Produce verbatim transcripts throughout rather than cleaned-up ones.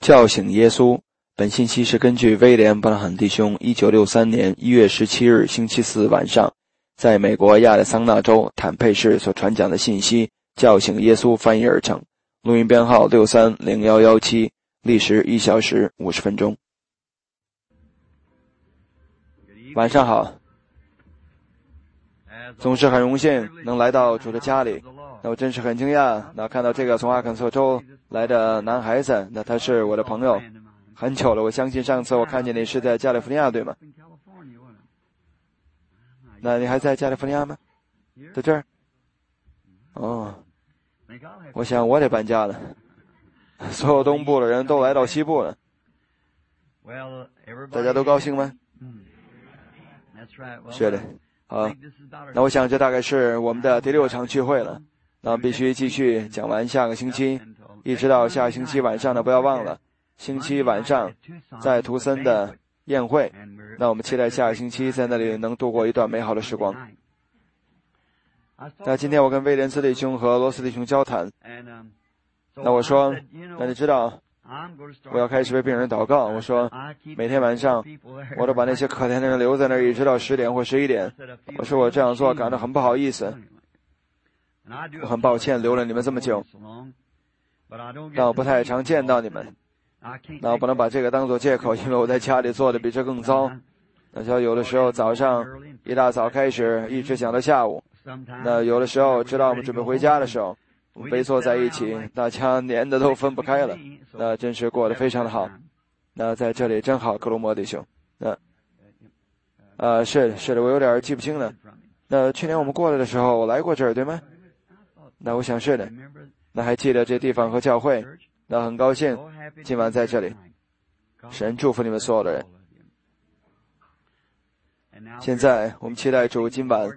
叫醒耶稣。本信息是根据威廉·布朗汉弟兄一九六三年一月十七日星期四晚上在美国亚利桑那州坦佩市所传讲的信息叫醒耶稣翻译而成，录音编号六三零一一七，历时一小时五十分钟。晚上好，总是很荣幸能来到主的家里，那我真是很惊讶，那看到这个从阿肯色州来的男孩子，那他是我的朋友，很久了，我相信上次我看见你是在加利福尼亚，对吗？那你还在加利福尼亚吗？在这儿？哦，我想我得搬家了，所有东部的人都来到西部了，大家都高兴吗？是的，好，那我想这大概是我们的第六场聚会了，那必须继续讲完下个星期，一直到下个星期晚上呢，不要忘了星期晚上在图森的宴会，那我们期待下个星期在那里能度过一段美好的时光。那今天我跟威廉斯弟兄和罗斯弟兄交谈，那我说，那你知道我要开始为病人祷告，我说每天晚上我都把那些可怜的人留在那儿一直到十点或十一点，我说我这样做感到很不好意思，我很抱歉留了你们这么久，但我不太常见到你们，那我不能把这个当作借口，因为我在家里做的比这更糟。那像有的时候早上一大早开始一直讲到下午，那有的时候直到我们准备回家的时候，我们围坐在一起，大家黏的都分不开了，那真是过得非常的好。那在这里真好，克罗摩弟兄。那呃是的是的，我有点记不清了。那去年我们过来的时候我来过这儿，对吗？那我想是的。那还记得这地方和教会，那很高兴今晚在这里，神祝福你们所有的人。现在我们期待主今晚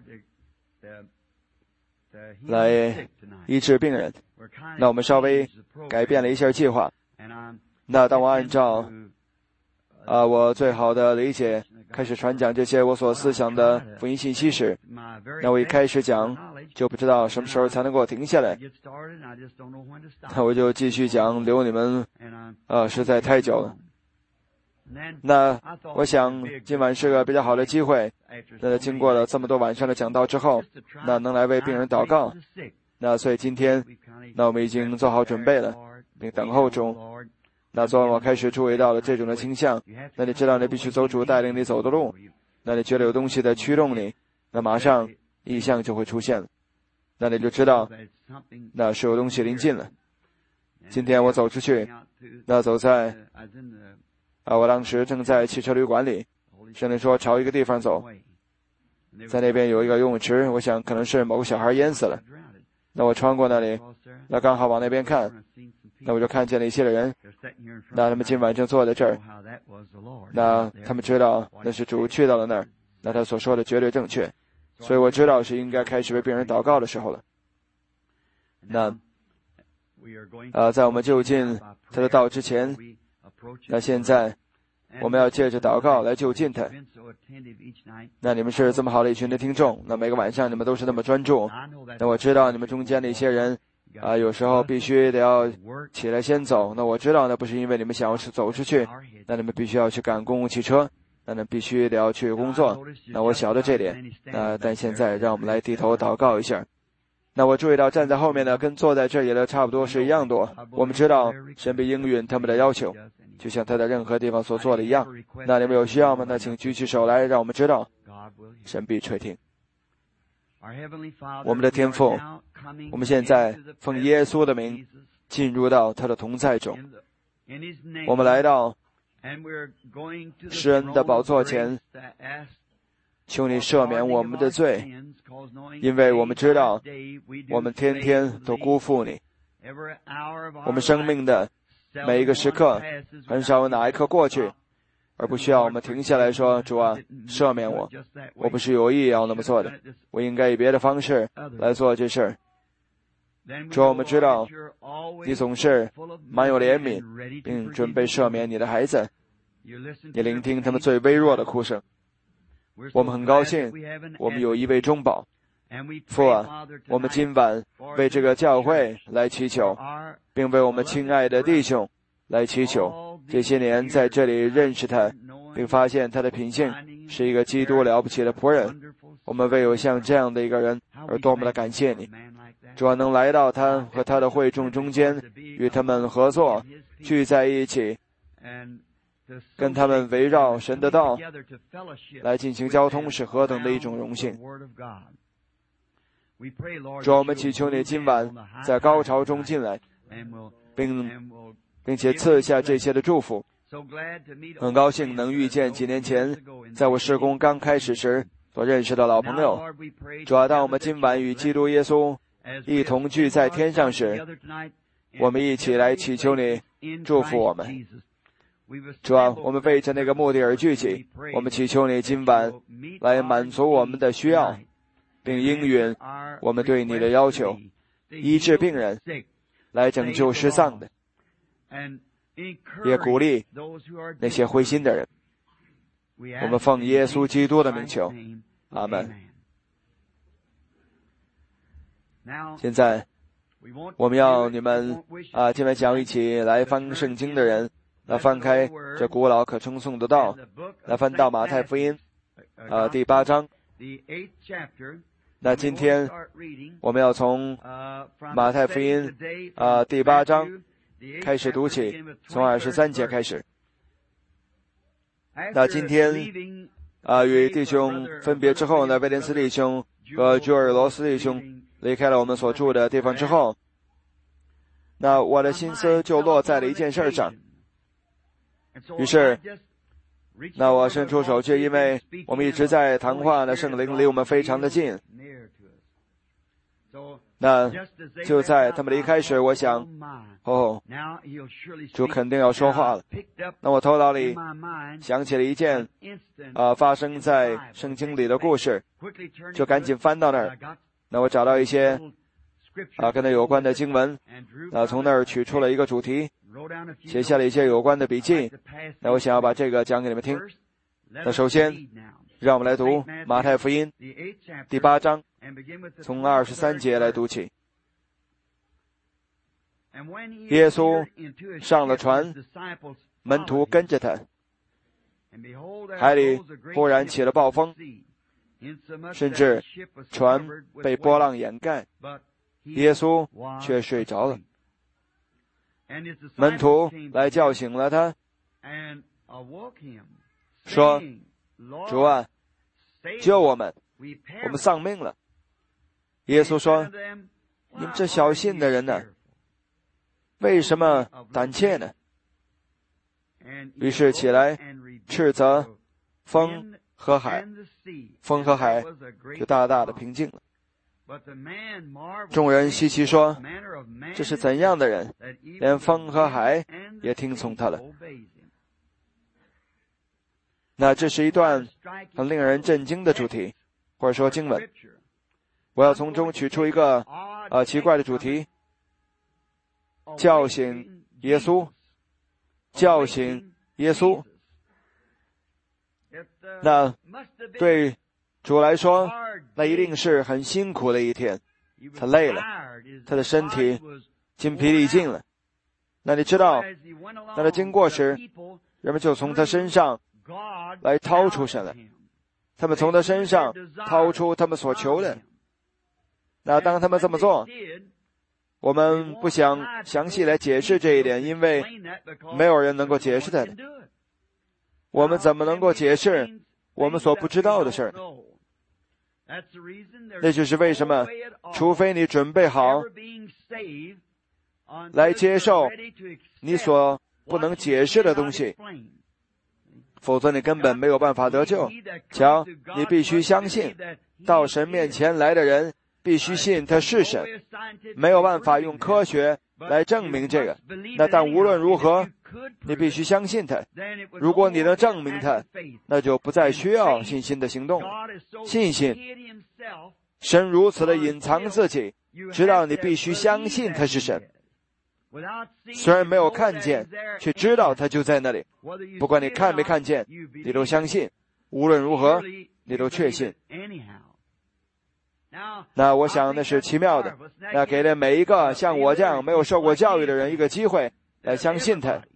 来医治病人，那我们稍微改变了一下计划，那当我按照啊、呃、我最好的理解开始传讲这些我所思想的福音信息时，那我一开始讲就不知道什么时候才能够停下来，那我就继续讲，留你们呃实在太久了。那我想今晚是个比较好的机会，那经过了这么多晚上的讲道之后，那能来为病人祷告，那所以今天那我们已经做好准备了并等候中。那昨晚我开始注意到了这种的倾向，那你知道你必须走主带领你走的路，那你觉得有东西在驱动你，那马上异象就会出现了，那你就知道那是有东西临近了。今天我走出去，那走在啊，我当时正在汽车旅馆里，圣灵说朝一个地方走，在那边有一个游泳池，我想可能是某个小孩淹死了，那我穿过那里，那刚好往那边看，那我就看见了一些人，那他们今晚正坐在这儿，那他们知道那是主去到了那儿，那他所说的绝对正确，所以我知道是应该开始为病人祷告的时候了。那呃，在我们就近他的道之前，那现在我们要借着祷告来就近他。那你们是这么好的一群的听众，那每个晚上你们都是那么专注，那我知道你们中间的一些人啊、呃，有时候必须得要起来先走，那我知道那不是因为你们想要走出去，那你们必须要去赶公共汽车，那你们必须得要去工作，那我晓得这点，那但现在让我们来低头祷告一下。那我注意到站在后面的跟坐在这里的差不多是一样多，我们知道神必应允他们的要求，就像他在任何地方所做的一样。那你们有需要吗？那请举起手来，让我们知道神必垂听。我们的天父，我们现在奉耶稣的名进入到他的同在中，我们来到施恩的宝座前，求你赦免我们的罪，因为我们知道我们天天都辜负你，我们生命的每一个时刻很少有哪一刻过去而不需要我们停下来说，主啊，赦免我，我不是有意要那么做的，我应该以别的方式来做这事儿。主啊，我们知道你总是满有怜悯，并准备赦免你的孩子，你聆听他们最微弱的哭声。我们很高兴我们有一位中保，父啊，我们今晚为这个教会来祈求，并为我们亲爱的弟兄来祈求。这些年在这里认识他，并发现他的品性是一个基督了不起的仆人。我们唯有像这样的一个人而多么的感谢你，主要能来到他和他的会众中间，与他们合作，聚在一起，跟他们围绕神的道来进行交通，是何等的一种荣幸。主，我们祈求你今晚在高潮中进来，并并且赐下这些的祝福。很高兴能遇见几年前在我事工刚开始时所认识的老朋友。主啊，当我们今晚与基督耶稣一同聚在天上时，我们一起来祈求你祝福我们。主啊，我们为着那个目的而聚集，我们祈求你今晚来满足我们的需要，并应允我们对你的要求，医治病人，来拯救失丧的，也鼓励那些灰心的人。我们奉耶稣基督的名求，阿门。现在我们要你们啊，今晚想一起来翻圣经的人，来翻开这古老可称颂的道，来翻到马太福音啊第八章。那今天我们要从马太福音啊第八章开始读起，从二十三节开始。那今天啊与弟兄分别之后呢，威廉斯弟兄和朱尔罗斯弟兄离开了我们所住的地方之后，那我的心思就落在了一件事上。于是那我伸出手去，因为我们一直在谈话呢，圣灵离我们非常的近。那就在他们离开时，我想哦，主肯定要说话了。那我头脑里想起了一件啊、呃、发生在圣经里的故事，就赶紧翻到那儿。那我找到一些啊、呃、跟他有关的经文，啊、呃、从那儿取出了一个主题，写下了一些有关的笔记。那我想要把这个讲给你们听。那首先让我们来读马太福音第八章，从二十三节来读起。耶稣上了船，门徒跟着他，海里忽然起了暴风，甚至船被波浪掩盖，耶稣却睡着了。门徒来叫醒了他，说：主啊，救我们，我们丧命了。耶稣说：你们这小信的人呢，为什么胆怯呢？于是起来斥责风和海，风和海就大大的平静了。众人稀奇说：这是怎样的人，连风和海也听从他了。那这是一段很令人震惊的主题，或者说经文。我要从中取出一个呃奇怪的主题，叫醒耶稣，叫醒耶稣。那对主来说，那一定是很辛苦的一天，他累了，他的身体筋疲力尽了。那你知道，当他经过时，人们就从他身上来掏出神来，他们从他身上掏出他们所求的。那当他们这么做，我们不想详细来解释这一点，因为没有人能够解释它的。我们怎么能够解释我们所不知道的事儿呢？那就是为什么，除非你准备好来接受你所不能解释的东西，否则你根本没有办法得救。瞧，你必须相信，到神面前来的人必须信他是神，没有办法用科学来证明这个。那但无论如何，你必须相信他。如果你能证明他，那就不再需要信心的行动。信心，神如此的隐藏自己，直到你必须相信他是神。虽然没有看见，却知道他就在那里。不管你看没看见，你都相信。无论如何，你都确信。那我想那是奇妙的，那给了每一个像我这样没有受过教育的人一个机会来相信他。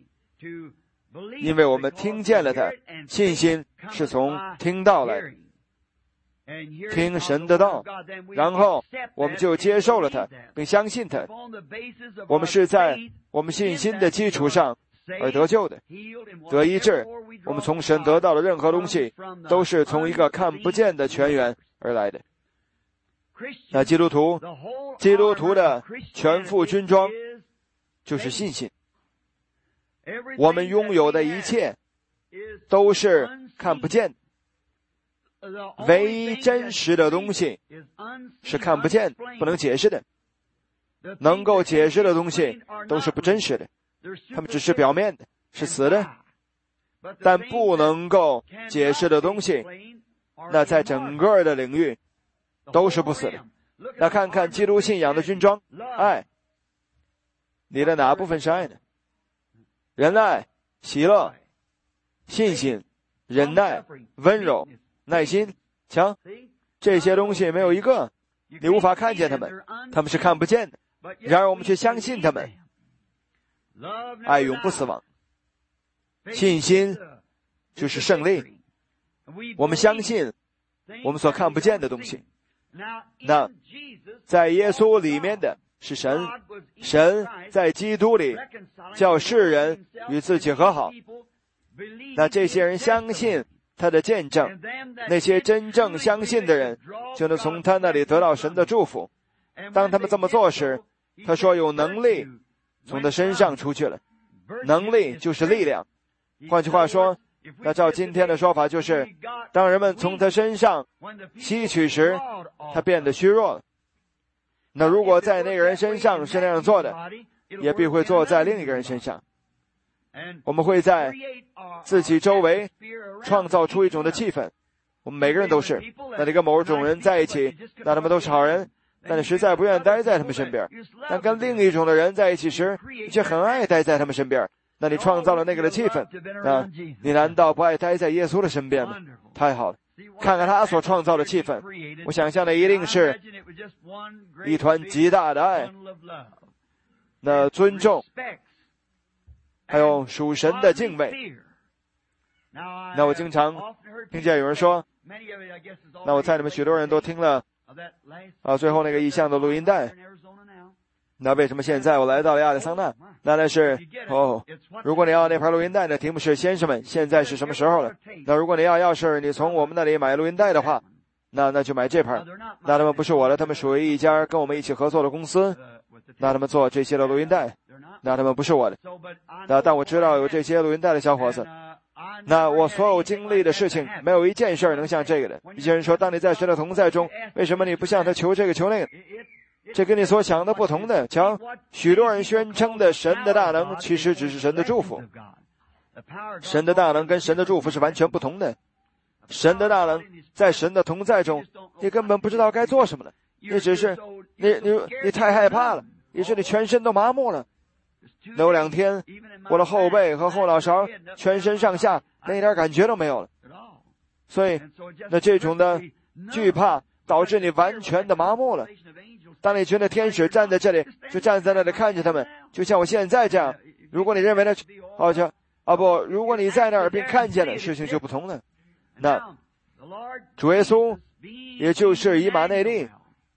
因为我们听见了他。信心是从听到来的，听神的道，然后我们就接受了他，并相信他。我们是在我们信心的基础上而得救的，得医治。我们从神得到的任何东西，都是从一个看不见的泉源而来的。那基督徒，基督徒的全副军装就是信心。我们拥有的一切都是看不见的，唯一真实的东西是看不见、不能解释的。能够解释的东西都是不真实的，它们只是表面的，是死的。但不能够解释的东西，那在整个的领域都是不死的。那看看基督信仰的军装，爱，你的哪部分是爱呢？仁爱、喜乐、信心、忍耐、温柔、耐心、强，这些东西没有一个你无法看见它们，它们是看不见的，然而我们却相信它们。爱永不死亡，信心就是胜利。我们相信我们所看不见的东西。那在耶稣里面的是神，神在基督里叫世人与自己和好。那这些人相信他的见证，那些真正相信的人就能从他那里得到神的祝福。当他们这么做时，他说有能力从他身上出去了。能力就是力量。换句话说，那照今天的说法就是，当人们从他身上吸取时，他变得虚弱了。那如果在那个人身上是那样做的，也必会做在另一个人身上。我们会在自己周围创造出一种的气氛，我们每个人都是。那你跟某种人在一起，那他们都是好人，但你实在不愿待在他们身边。但跟另一种的人在一起时，你却很爱待在他们身边，那你创造了那个的气氛。啊，你难道不爱待在耶稣的身边吗？太好了，看看他所创造的气氛，我想象的一定是一团极大的爱，那尊重，还有属神的敬畏。那我经常听见有人说，那我猜你们许多人都听了啊最后那个异象的录音带。那为什么现在我来到了亚利桑那？那那是哦，如果你要那盘录音带的题目是先生们，现在是什么时候了？那如果你要要是你从我们那里买录音带的话，那那就买这盘。那他们不是我的，他们属于一家跟我们一起合作的公司，那他们做这些的录音带，那他们不是我的。那但我知道有这些录音带的小伙子。那我所有经历的事情，没有一件事能像这个的。一些人说，当你在神的同在中，为什么你不向他求这个求那个？这跟你所想的不同的。瞧，许多人宣称的神的大能，其实只是神的祝福。神的大能跟神的祝福是完全不同的。神的大能在神的同在中，你根本不知道该做什么了。你只是你你你太害怕了，以致你全身都麻木了。那有两天，我的后背和后脑勺全身上下那一点感觉都没有了。所以那这种的惧怕导致你完全的麻木了。当你觉得天使站在这里，就站在那里看着他们，就像我现在这样。如果你认为那好像啊不，如果你在那儿并看见了，事情就不同了。那主耶稣也就是以马内利，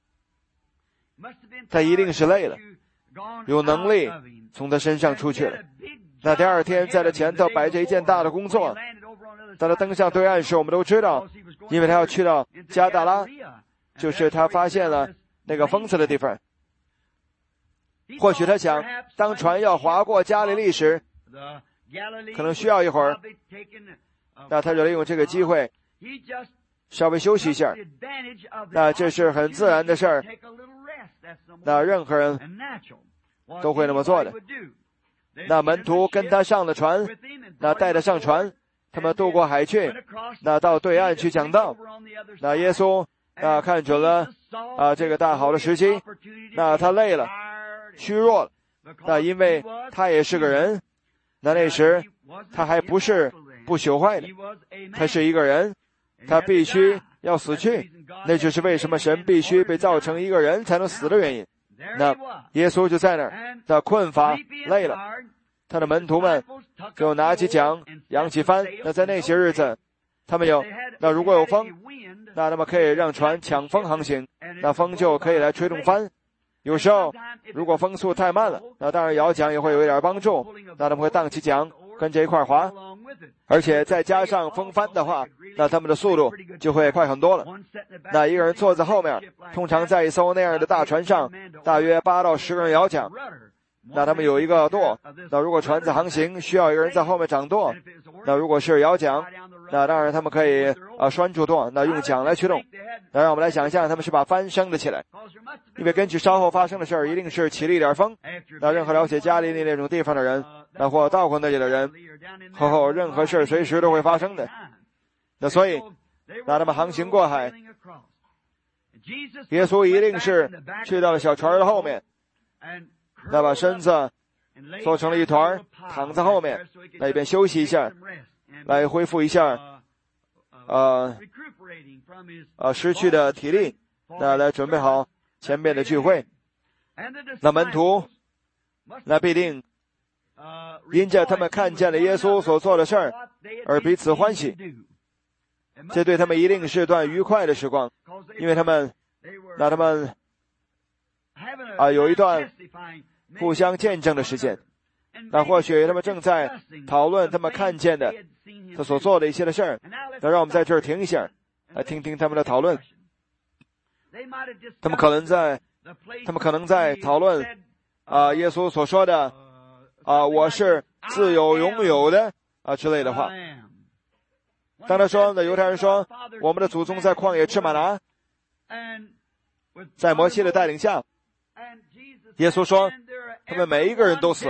他一定是累了，有能力从他身上出去了。那第二天在他前头摆着一件大的工作，当他登上对岸时，我们都知道，因为他要去到加大拉，就是他发现了那个疯子的地方。或许他想，当船要划过加利利时，可能需要一会儿，那他就利用这个机会稍微休息一下。那这是很自然的事儿，那任何人都会那么做的。那门徒跟他上了船，那带他上船，他们渡过海去，那到对岸去讲道。那耶稣那看准了啊这个大好的时机，那他累了，虚弱了，那因为他也是个人，那那时他还不是不朽坏的，他是一个人，他必须要死去。那就是为什么神必须被造成一个人才能死的原因。那耶稣就在那儿，他困乏累了，他的门徒们就拿起桨，扬起帆。那在那些日子，他们有，那如果有风，那他们可以让船抢风航行，那风就可以来吹动帆。有时候，如果风速太慢了，那当然摇桨也会有一点帮助，那他们会荡起桨，跟着一块划。而且再加上风帆的话，那他们的速度就会快很多了。那一个人坐在后面，通常在一艘那样的大船上，大约八到十个人摇桨。那他们有一个舵，那如果船子航行需要一个人在后面掌舵，那如果是摇桨，那当然他们可以啊拴住舵，那用桨来驱动。那让我们来想象他们是把帆升了起来，因为根据稍后发生的事儿，一定是起了一点风。那任何了解加利利那种地方的人，那或到过那里的人，后后任何事随时都会发生的。那所以，那他们航行过海，耶稣一定是去到了小船的后面，那把身子做成了一团，躺在后面，那一边休息一下，来恢复一下呃呃失去的体力，那来准备好前面的聚会。那门徒那必定因着他们看见了耶稣所做的事儿而彼此欢喜，这对他们一定是段愉快的时光，因为他们那他们啊有一段互相见证的时间。那或许他们正在讨论他们看见的他所做的一些的事儿。那让我们在这儿停一下，来听听他们的讨论。他们可能在他们可能在讨论啊耶稣所说的啊我是自有永有的啊之类的话。当他说，那犹太人说我们的祖宗在旷野吃玛拿，在摩西的带领下，耶稣说他们每一个人都死了，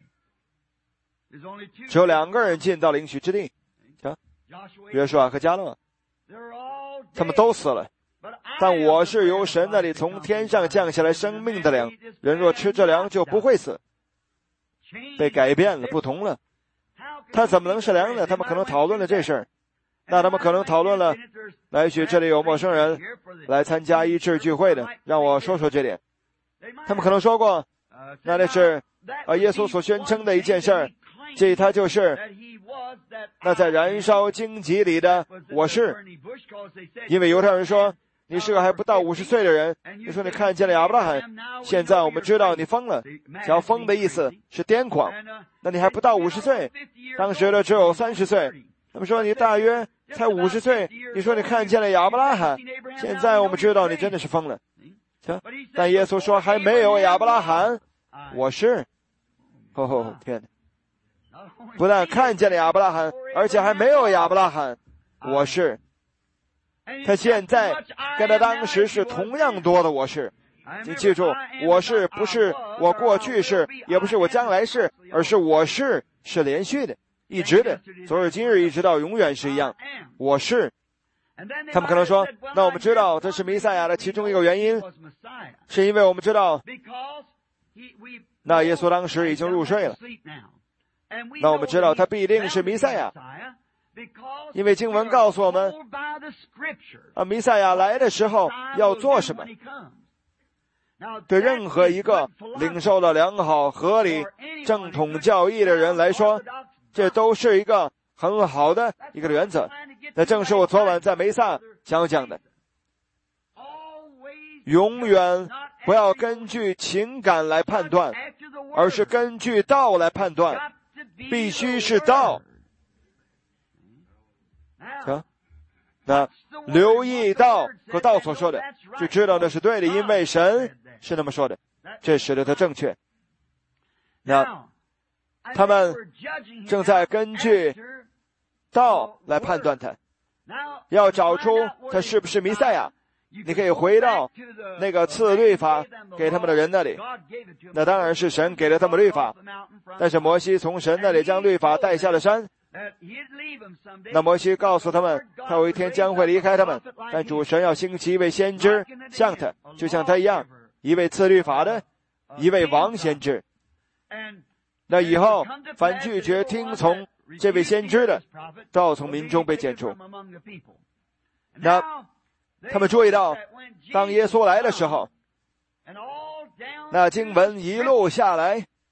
只有两个人进到了应许之地，约书亚和迦勒，他们都死了。但我是由神那里从天上降下来生命的粮，人若吃这粮就不会死。被改变了，不同了。他怎么能是粮呢？他们可能讨论了这事儿。那他们可能讨论了，也许这里有陌生人来参加医治聚会的，让我说说这点。他们可能说过，那那是啊耶稣所宣称的一件事儿，这他就是那在燃烧荆棘里的我是。因为犹太人说你是个还不到五十岁的人，你说你看见了亚伯拉罕，现在我们知道你疯了。叫疯的意思是癫狂，那你还不到五十岁，当时的只有三十岁。他们说你大约才五十岁，你说你看见了亚伯拉罕，现在我们知道你真的是疯了。但耶稣说还没有亚伯拉罕，我是。哦天哪！不但看见了亚伯拉罕，而且还没有亚伯拉罕，我是。他现在跟他当时是同样多的我是。请记住，我是不是我过去是，也不是我将来是，而是我是是连续的，一直的，昨日今日一直到永远是一样。我是。他们可能说，那我们知道这是弥赛亚的其中一个原因，是因为我们知道那耶稣当时已经入睡了，那我们知道他必定是弥赛亚，因为经文告诉我们啊，弥赛亚来的时候要做什么。对任何一个领受了良好、合理、正统教义的人来说，这都是一个很好的一个原则。那正是我昨晚在梅萨讲讲的，永远不要根据情感来判断，而是根据道来判断，必须是道。行，那留意道和道所说的，就知道那是对的，因为神是那么说的，这使得它正确。那他们正在根据道来判断他，要找出他是不是弥赛亚。你可以回到那个赐律法给他们的人那里，那当然是神给了他们律法，但是摩西从神那里将律法带下了山。那摩西告诉他们，他有一天将会离开他们，但主神要兴起一位先知，像他，就像他一样，一位赐律法的，一位王先知。那以后凡拒绝听从这位先知的，都要从民中被剪除。那他们注意到，当耶稣来的时候，那经文一路下来，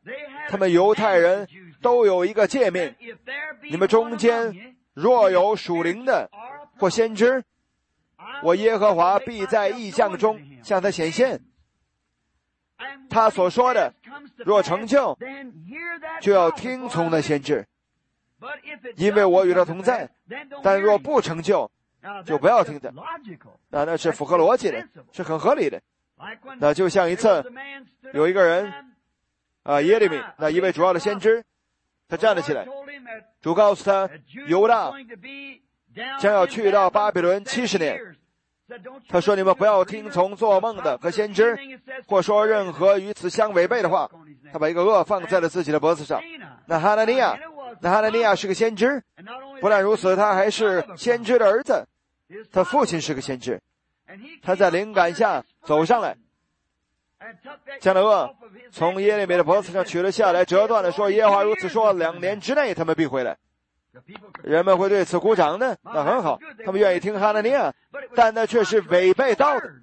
他们犹太人都有一个诫命，你们中间若有属灵的或先知，我耶和华必在异象中向他显现。他所说的若成就，就要听从那先知，因为我与他同在。但若不成就，就不要听他。那那是符合逻辑的，是很合理的。那就像一次有一个人啊，耶利米，那一位主要的先知，他站了起来，主告诉他犹大将要去到巴比伦七十年。他说，你们不要听从做梦的和先知，或说任何与此相违背的话。他把一个轭放在了自己的脖子上。那哈拿尼亚，那哈拿尼亚是个先知，不但如此，他还是先知的儿子，他父亲是个先知。他在灵感下走上来，将那轭从耶利米的脖子上取了下来，折断了，说，耶和华如此说，两年之内他们必回来。人们会对此鼓掌的，那很好，他们愿意听哈拿尼亚，但那却是违背道的，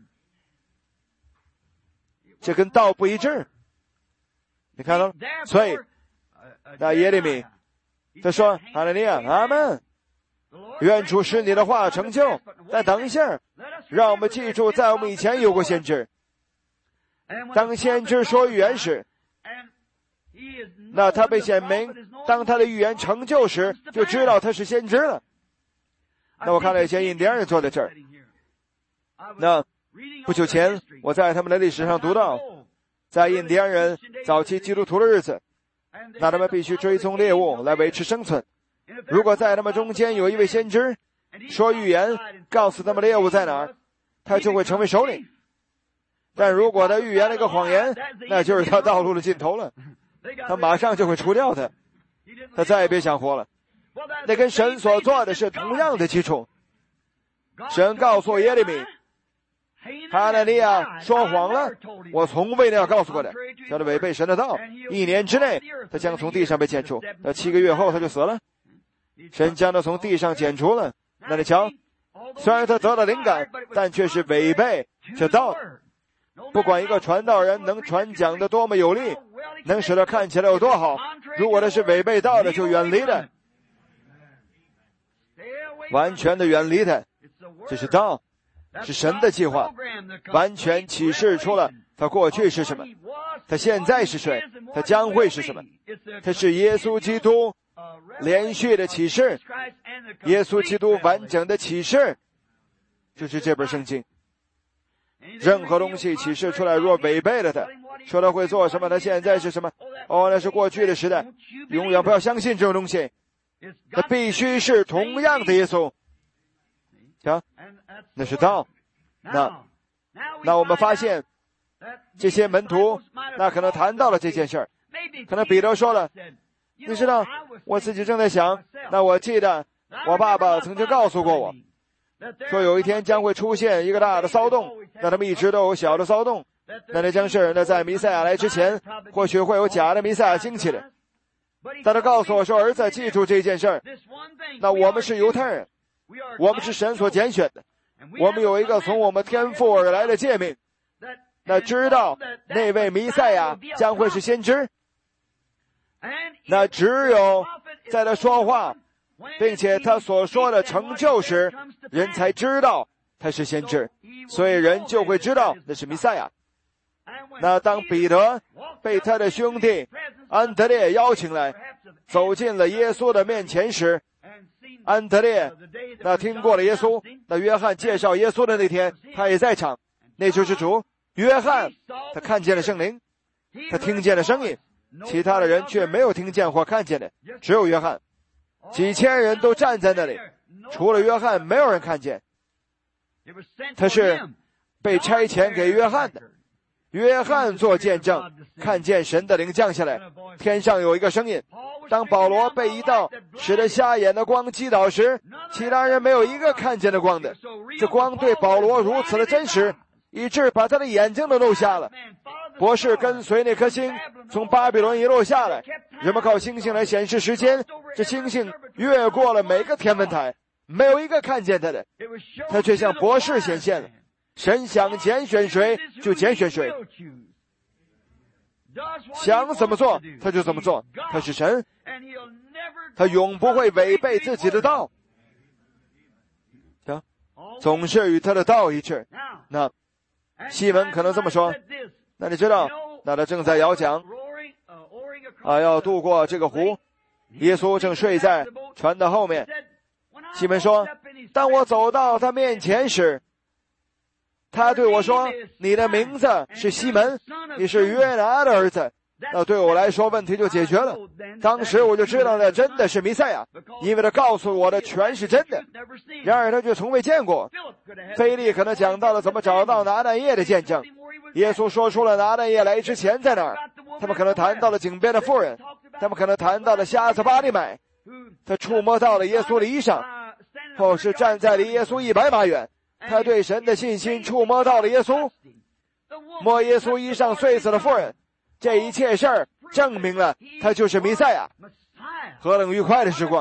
这跟道不一致。你看到了？所以那耶利米他说，哈拿尼亚，阿们，愿主使你的话成就。但等一下，让我们记住，在我们以前有过先知，当先知说预言时，那他被显明，当他的预言成就时，就知道他是先知了。那我看到一些印第安人坐在这儿，那不久前我在他们的历史上读到，在印第安人早期基督徒的日子，那他们必须追踪猎物来维持生存。如果在他们中间有一位先知说预言，告诉他们猎物在哪儿，他就会成为首领。但如果他预言了一个谎言，那就是他道路的尽头了，他马上就会除掉他，他再也别想活了。那跟神所做的是同样的基础。神告诉耶利米，哈拿尼亚说谎了，我从未那样告诉过的，叫他违背神的道，一年之内他将从地上被剪除，那七个月后他就死了。神将他从地上剪除了。那你瞧，虽然他得到灵感，但却是违背这道。不管一个传道人能传讲的多么有力，能使他看起来有多好，如果他是违背道的，就远离他，完全的远离他。这是道，是神的计划，完全启示出了他过去是什么，他现在是谁，他将会是什么。他是耶稣基督连续的启示，耶稣基督完整的启示，就是这本圣经。任何东西启示出来，若违背了他，说他会做什么，他现在是什么，哦，那是过去的时代，永远不要相信这种东西。他必须是同样的耶稣。瞧，那是道。那那我们发现这些门徒那可能谈到了这件事儿，可能彼得说了，你知道我自己正在想，那我记得我爸爸曾经告诉过我，说有一天将会出现一个大的骚动，那他们一直都有小的骚动，那那将是那在弥赛亚来之前，或许会有假的弥赛亚兴起的。但他告诉我说，儿子，记住这件事儿，那我们是犹太人，我们是神所拣选的，我们有一个从我们天父而来的诫命，那知道那位弥赛亚将会是先知，那只有在他说话并且他所说的成就时，人才知道他是先知，所以人就会知道那是弥赛亚。那当彼得被他的兄弟安德烈邀请来，走进了耶稣的面前时，安德烈那听过了耶稣，那约翰介绍耶稣的那天他也在场，那就是主。约翰他看见了圣灵，他听见了声音，其他的人却没有听见或看见的，只有约翰。几千人都站在那里，除了约翰没有人看见。他是被差遣给约翰的，约翰做见证，看见神的灵降下来，天上有一个声音。当保罗被一道使得瞎眼的光击倒时，其他人没有一个看见的光的。这光对保罗如此的真实，以致把他的眼睛都漏瞎了。博士跟随那颗星从巴比伦一路下来，人们靠星星来显示时间，这星星越过了每个天文台，没有一个看见他的，他却向博士显现了。神想拣选谁就拣选谁， 想怎么做他就怎么做，他是神，他永不会违背自己的道，行，总是与他的道一致。那西门可能这么说，那你知道，那他正在摇桨啊，要渡过这个湖，耶稣正睡在船的后面。西门说，当我走到他面前时，他对我说，你的名字是西门，你是约拿的儿子。那对我来说问题就解决了，当时我就知道那真的是弥赛亚，因为他告诉我的全是真的，然而他却从未见过。腓力可能讲到了怎么找到拿但业的见证，耶稣说出了拿但业来之前在哪儿，他们可能谈到了井边的妇人，他们可能谈到了瞎子巴利买，他触摸到了耶稣的衣裳，或是站在离耶稣一百码远，他对神的信心触摸到了耶稣，摸耶稣衣上碎死的妇人，这一切事儿证明了他就是弥赛亚。何等愉快的时光！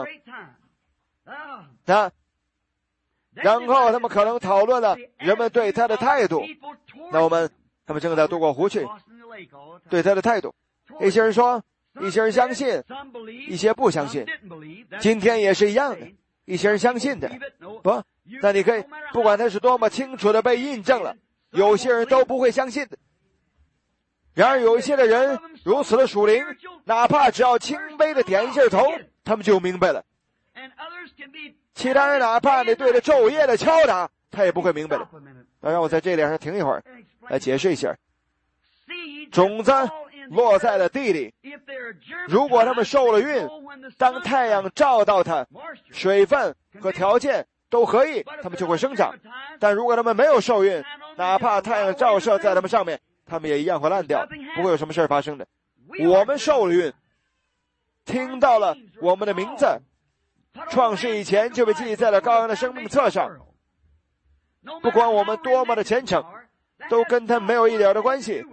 那然后他们可能讨论了人们对他的态度。那我们他们正在渡过湖去，对他的态度，一些人说，一些人相信，一些不相信。今天也是一样的，一些人相信的，不，那你可以不管他是多么清楚的被印证了，有些人都不会相信的。然而有一些的人如此的属灵，哪怕只要轻微的点一下头，他们就明白了。其他人哪怕你对着昼夜的敲打，他也不会明白的。那让我在这点上停一会儿，来解释一下。种子落在了地里，如果他们受了孕，当太阳照到它，水分和条件都合意，他们就会生长。但如果他们没有受孕，哪怕太阳照射在他们上面，他们也一样会烂掉，不会有什么事发生的。我们受了孕，听到了我们的名字，创世以前就被记在了羔羊的生命册上。不管我们多么的虔诚，都跟他没有一点的关系。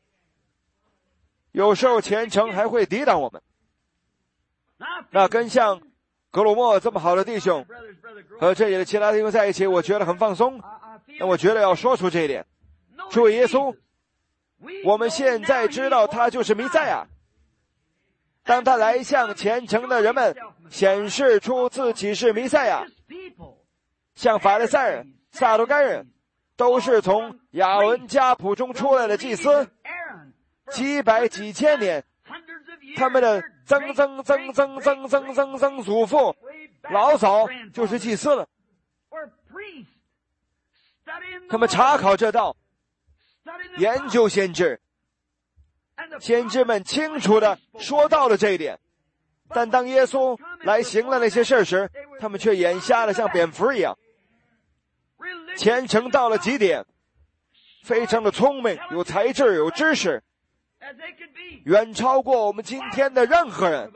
有时候虔诚还会抵挡我们。那跟像格鲁默这么好的弟兄和这里的其他弟兄在一起，我觉得很放松。那我觉得要说出这一点，诸位耶稣，我们现在知道他就是弥赛亚。当他来向虔诚的人们显示出自己是弥赛亚，像法利赛人、撒都该人，都是从亚伦家谱中出来的祭司，几百几千年，他们的曾曾曾曾曾曾曾曾祖父老早就是祭司了。他们查考这道，研究先知，先知们清楚地说到了这一点。但当耶稣来行了那些事时，他们却眼瞎了，像蝙蝠一样。虔诚到了极点，非常的聪明，有才智，有知识，远超过我们今天的任何人。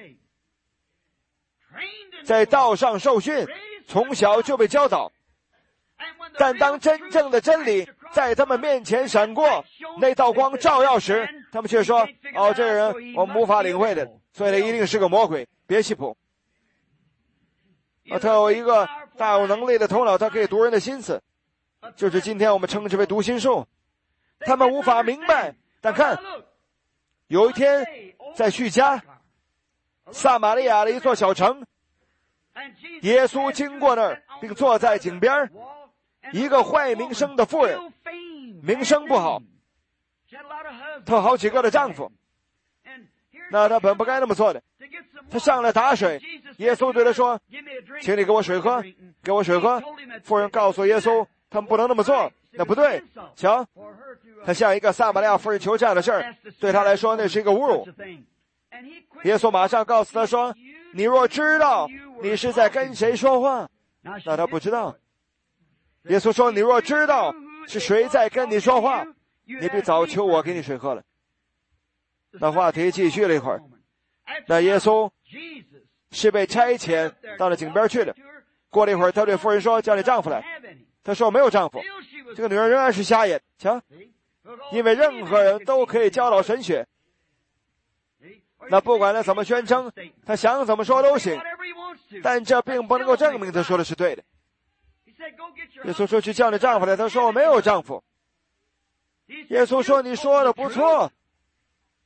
在道上受训，从小就被教导。但当真正的真理在他们面前闪过，那道光照耀时，他们却说，哦，这个人我们无法领会的，所以他一定是个魔鬼，别西卜。啊，他有一个大有能力的头脑，他可以读人的心思，就是今天我们称之为读心术。他们无法明白。但看，有一天在叙加，撒玛利亚的一座小城，耶稣经过那儿，并坐在井边，一个坏名声的妇人，名声不好，她好几个的丈夫，那她本不该那么做的。她上来打水，耶稣对她说，请你给我水喝，给我水喝。妇人告诉耶稣，他们不能那么做，那不对。瞧，他向一个撒玛利亚妇人求这样的事儿，对他来说那是一个侮辱。耶稣马上告诉他说，你若知道你是在跟谁说话，那他不知道。耶稣说，你若知道是谁在跟你说话，你必早求我给你水喝了。那话题继续了一会儿，那耶稣是被差遣到了井边去的。过了一会儿，他对妇人说，叫你丈夫来。他说没有丈夫。这个女人仍然是瞎眼。瞧，因为任何人都可以教导神学，那不管他怎么宣称，他想怎么说都行，但这并不能够证明他说的是对的。耶稣说，去叫你丈夫来。他说，我没有丈夫。耶稣说，你说的不错，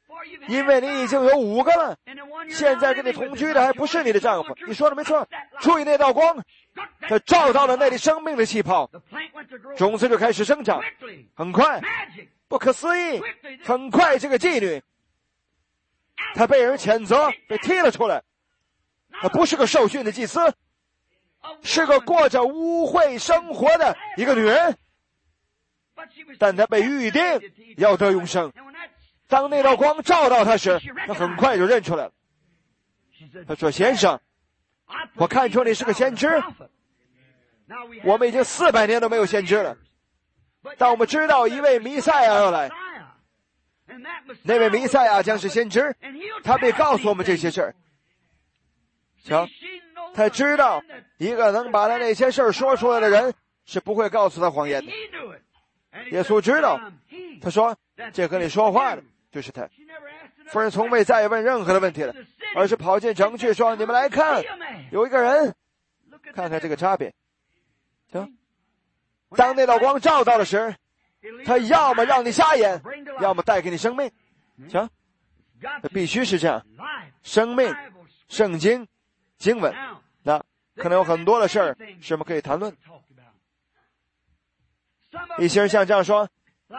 因为你已经有五个了，现在跟你同居的还不是你的丈夫。你说的没错，注意那道光，它照到了那里生命的气泡，种子就开始生长，很快，不可思议，很快这个妓女，她被人谴责，被踢了出来。她不是个受训的祭司，是个过着污秽生活的一个女人，但她被预定要得永生。当那道光照到她时，她很快就认出来了。她说：先生，我看出你是个先知，我们已经四百年都没有先知了，但我们知道一位弥赛亚要来，那位弥赛亚将是先知，他必告诉我们这些事儿。瞧，他知道一个能把他那些事儿说出来的人是不会告诉他谎言的。耶稣知道，他说这和你说话的就是他。夫人从未再问任何的问题了，而是跑进城去说：你们来看，有一个人，看看这个差别。瞧，当那道光照到的时，他要么让你瞎眼，要么带给你生命。瞧，这必须是这样，生命、圣经、经文，那可能有很多的事儿是我们可以谈论。一些人像这样说，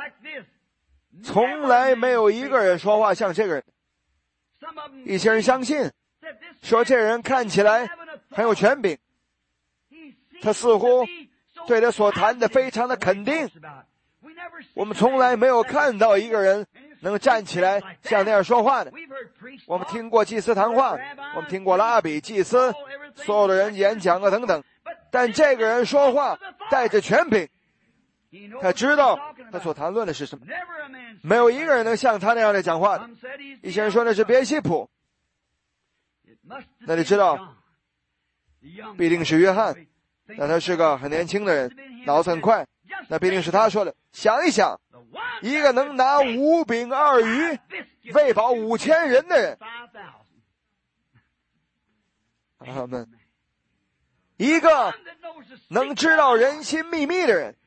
从来没有一个人说话像这个人。一些人相信，说这人看起来很有权柄，他似乎对他所谈的非常的肯定。我们从来没有看到一个人能站起来像那样说话的。我们听过祭司谈话，我们听过拉比、祭司，所有的人演讲啊等等，但这个人说话带着权柄，他知道他所谈论的是什么。没有一个人能像他那样的讲话的。一些人说那是别西卜，那你知道必定是约翰，那他是个很年轻的人，脑子很快，那必定是他说的。想一想，一个能拿五饼二鱼喂饱五千人的人，他们一个能知道人心秘密的人，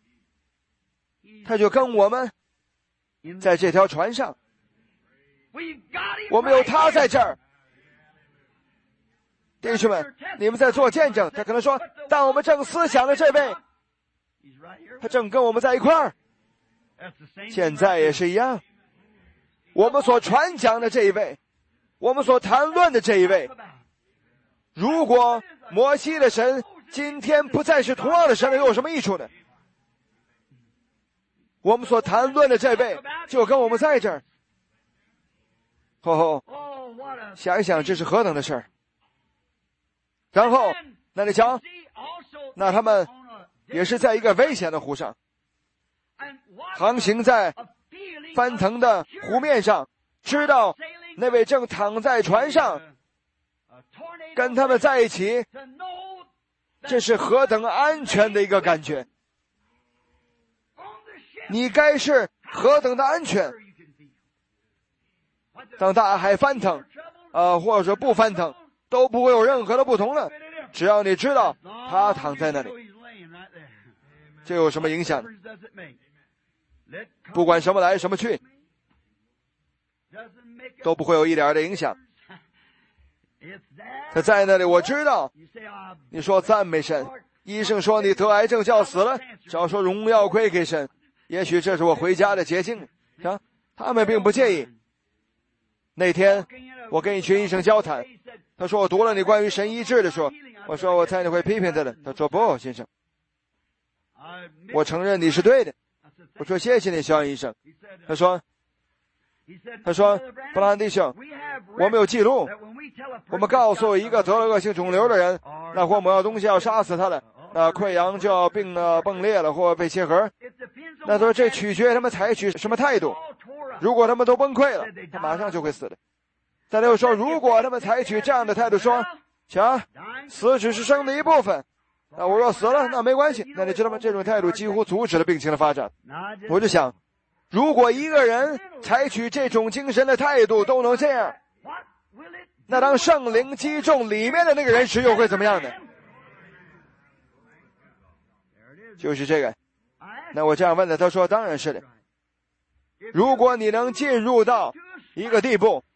他就跟我们在这条船上，我们有他在这儿。弟兄们，你们在做见证，他可能说，但我们正思想的这位，他正跟我们在一块儿。现在也是一样，我们所传讲的这一位，我们所谈论的这一位，如果摩西的神今天不再是同样的神了，又有什么益处呢？我们所谈论的这位就跟我们在这儿。哦，想一想这是何等的事儿。然后那你瞧，那他们也是在一个危险的湖上航行，在翻腾的湖面上，知道那位正躺在船上跟他们在一起，这是何等安全的一个感觉。你该是何等的安全。当大海翻腾呃，或者不翻腾，都不会有任何的不同了，只要你知道他躺在那里。这有什么影响？不管什么来什么去，都不会有一点的影响。他在那里，我知道。你说赞美神，医生说你得癌症就要死了，只要说荣耀归给神，也许这是我回家的捷径。啊，他们并不介意。那天我跟一群医生交谈，他说我读了你关于神医治的书，我说我猜你会批评他的。他说不，先生，我承认你是对的。我说谢谢你，肖医生。他说他说布兰弟兄，我们有记录，我们告诉一个得了恶性肿瘤的人，那或某样东西要杀死他了，那溃疡就要病了崩裂了或被切合，那说这取决他们采取什么态度。如果他们都崩溃了，他马上就会死的。再又说，如果他们采取这样的态度，说瞧，死只是生的一部分，那我若死了那没关系，那你知道吗？这种态度几乎阻止了病情的发展。我就想，如果一个人采取这种精神的态度都能这样，那当圣灵击中里面的那个人时又会怎么样呢？就是这个。那我这样问他，他说当然是的。如果你能进入到一个地步，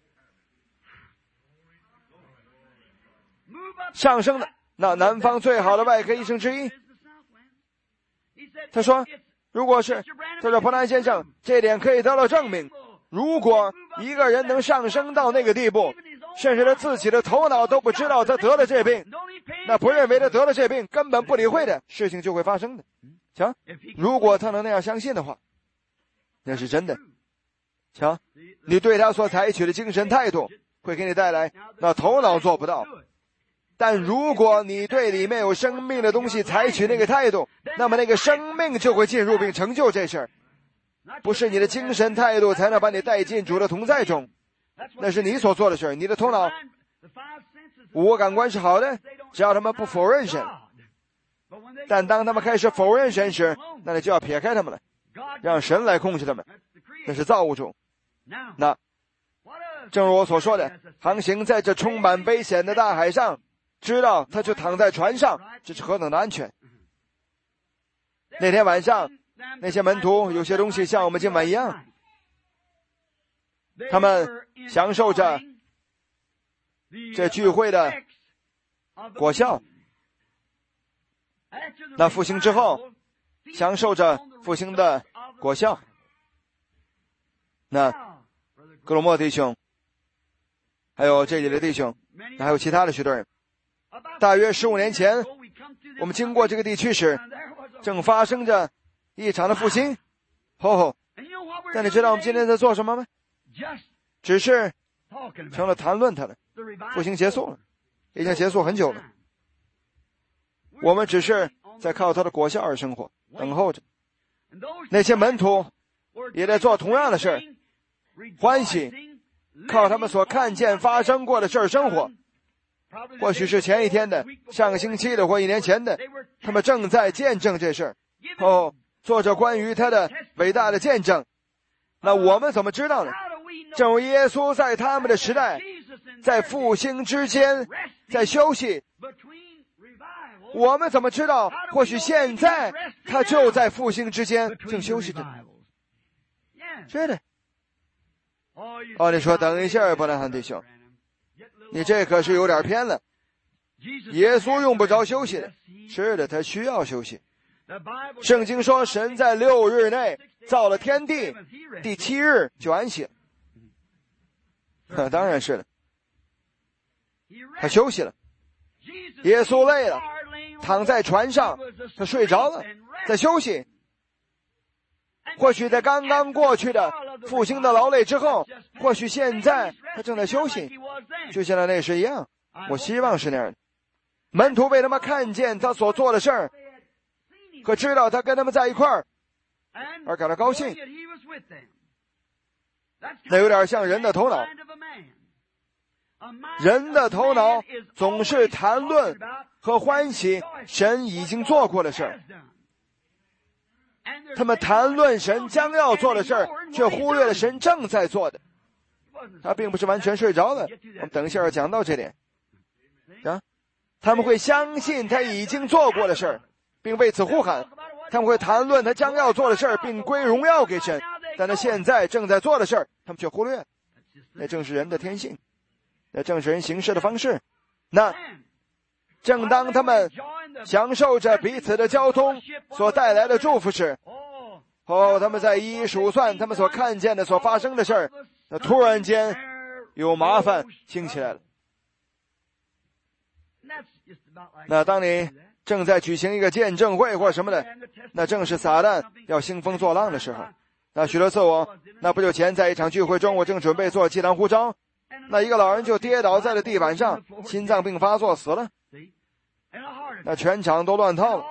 上升的那南方最好的外科医生之一，他说，如果是他说，伯南先生，这点可以得到证明，如果一个人能上升到那个地步，甚至他自己的头脑都不知道他得了这病，那不认为他得了这病，根本不理会的事情就会发生的。瞧，如果他能那样相信的话，那是真的。瞧，你对他所采取的精神态度会给你带来那头脑做不到，但如果你对里面有生命的东西采取那个态度，那么那个生命就会进入并成就这事儿。不是你的精神态度才能把你带进主的同在中，那是你所做的事儿。你的头脑五感官是好的，只要他们不否认神，但当他们开始否认神时，那你就要撇开他们了，让神来控制他们，那是造物主。那正如我所说的，航行在这充满危险的大海上，知道他就躺在船上，这是何等的安全。那天晚上那些门徒有些东西像我们今晚一样，他们享受着这聚会的果效，那复兴之后享受着复兴的果效。那哥罗莫弟兄还有这里的弟兄，还有其他的许多人，大约十五年前我们经过这个地区时，正发生着一场的复兴。吼吼！但你知道我们今天在做什么吗？只是成了谈论它了。复兴结束了，已经结束很久了。我们只是在靠它的果效而生活，等候着。那些门徒也在做同样的事儿，欢喜靠他们所看见发生过的事儿生活。或许是前一天的，上个星期的，或一年前的，他们正在见证这事儿。哦，做着关于他的伟大的见证。那我们怎么知道呢？正如耶稣在他们的时代，在复兴之间在休息，我们怎么知道？或许现在他就在复兴之间正休息着。是的。哦，你说等一下，伯南汉弟兄，你这可是有点偏了。耶稣用不着休息的。是的，他需要休息。圣经说神在六日内造了天地，第七日就安息了。当然是了，他休息了。耶稣累了，躺在船上，他睡着了，在休息。或许在刚刚过去的复兴的劳累之后，或许现在他正在休息，就像那时一样。我希望是那样的。门徒为他们看见他所做的事儿，可知道他跟他们在一块儿而感到高兴。那有点像人的头脑，人的头脑总是谈论和欢喜神已经做过的事儿，他们谈论神将要做的事儿，却忽略了神正在做的。他并不是完全睡着了，我们等一下要讲到这点啊。他们会相信他已经做过的事儿，并为此呼喊。他们会谈论他将要做的事儿，并归荣耀给神，但他现在正在做的事儿，他们却忽略。那正是人的天性，那正是人行事的方式。那正当他们享受着彼此的交通所带来的祝福时，哦，他们在一一数算他们所看见的所发生的事儿，那突然间有麻烦兴起来了。那当你正在举行一个见证会或什么的，那正是撒旦要兴风作浪的时候。那许多次我那不久前在一场聚会中，我正准备做祭坛呼召，那一个老人就跌倒在了地板上，心脏病发作死了。那全场都乱套了。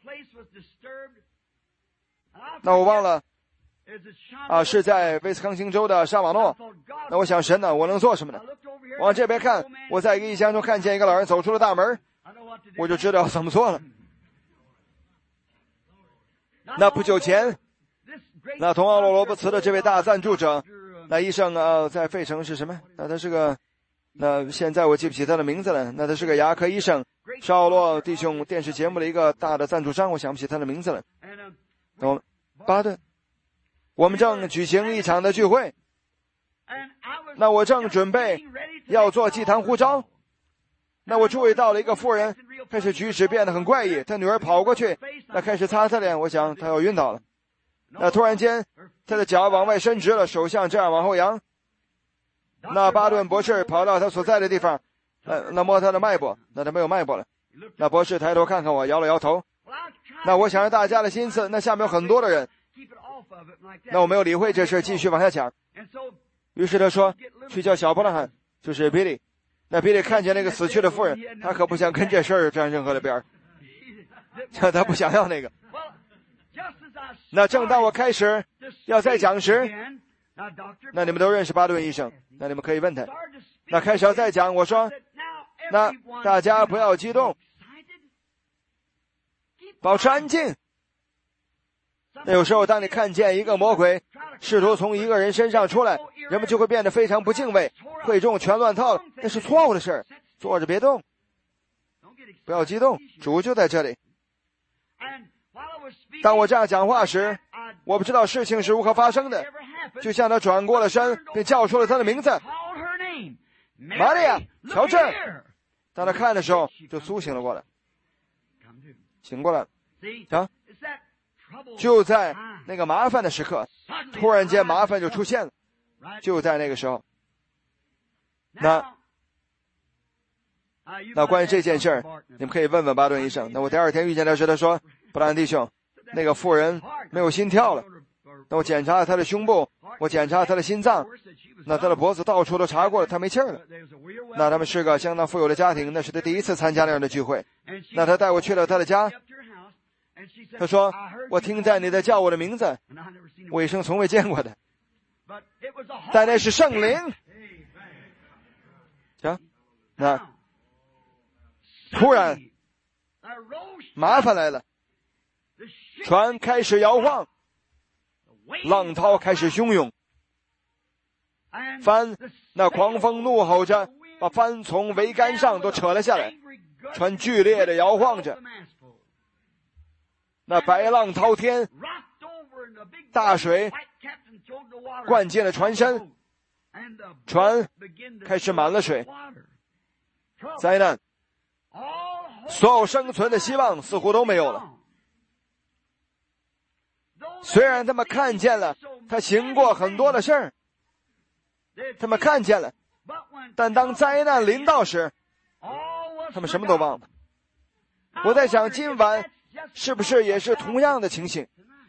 那我忘了啊，是在威斯康星州的沙瓦诺。那我想神呢，我能做什么呢？往这边看，我在一个异象中看见一个老人走出了大门，我就知道怎么做了。那不久前，那同奥洛罗伯茨的这位大赞助者，那医生啊，在费城是什么？那他是个，那现在我记不起他的名字了。那他是个牙科医生，是奥洛弟兄电视节目的一个大的赞助商，我想不起他的名字了。哦，巴顿，我们正举行一场的聚会。 那我正准备要做祭坛呼召，那我注意到了一个妇人开始举止变得很怪异，她女儿跑过去，那开始擦她脸，我想她要晕倒了。那突然间她的脚往外伸直了，手像这样往后扬。那巴顿博士跑到他所在的地方，那那摸他的脉搏，那他没有脉搏了。那博士抬头看看我，摇了摇头。那我想让大家的心思，那下面有很多的人，那我没有理会这事，继续往下讲。于是他说去叫小伯拉罕，就是 Billy。 那 Billy 看见那个死去的妇人，他可不想跟这事儿沾任何的边儿，他不想要那个。那正当我开始要再讲时，那你们都认识巴顿医生，那你们可以问他。那开始要再讲，我说那大家不要激动，保持安静。那有时候当你看见一个魔鬼试图从一个人身上出来，人们就会变得非常不敬畏，会众全乱套了，那是错误的事。坐着别动，不要激动，主就在这里。当我这样讲话时，我不知道事情是如何发生的，就像他转过了身并叫出了他的名字，玛利亚，乔治。当他看的时候就苏醒了过来，醒过来啊！就在那个麻烦的时刻，突然间麻烦就出现了，就在那个时候。那那关于这件事儿，你们可以问问巴顿医生。那我第二天遇见他时，他说，布兰弟兄，那个妇人没有心跳了。那我检查了他的胸部，我检查了他的心脏，那他的脖子到处都查过了，他没气儿了。那他们是个相当富有的家庭，那是他第一次参加那样的聚会。那他带我去了他的家，他说，我听在你在叫我的名字，我一生从未见过的，但那是圣灵。行，那突然麻烦来了，船开始摇晃，浪涛开始汹涌，帆那狂风怒吼着，把帆从桅杆上都扯了下来，船剧烈的摇晃着，那白浪滔天，大水灌进了船身，船开始满了水，灾难，所有生存的希望似乎都没有了。虽然他们看见了他行过很多的事儿，他们看见了，但当灾难临到时，他们什么都忘了。我在想今晚是不是也是同样的情形？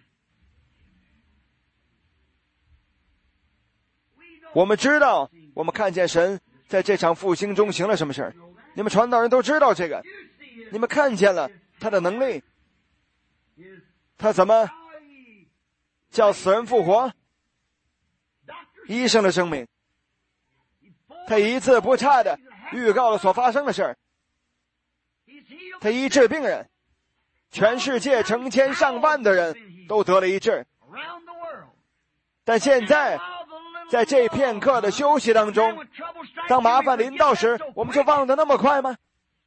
我们知道，我们看见神在这场复兴中行了什么事儿，你们传道人都知道这个，你们看见了他的能力，他怎么叫死人复活，医生的生命，他一字不差的预告了所发生的事儿，他医治病人，全世界成千上万的人都得了医治。但现在在这片刻的休息当中，当麻烦临到时，我们就忘得那么快吗？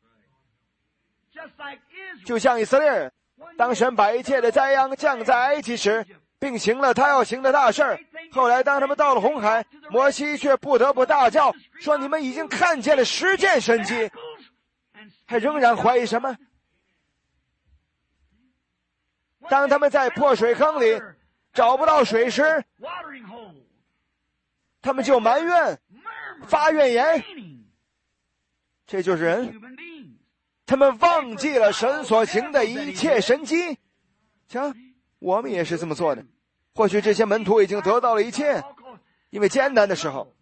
就像以色列人，当神把一切的灾殃降在埃及时，并行了他要行的大事儿，后来当他们到了红海，摩西却不得不大叫说，你们已经看见了十件神迹，还仍然怀疑什么？当他们在破水坑里找不到水时，他们就埋怨发怨言，这就是人，他们忘记了神所行的一切神迹。瞧，我们也是这么做的。或许这些门徒已经得到了一切，因为艰难的时候，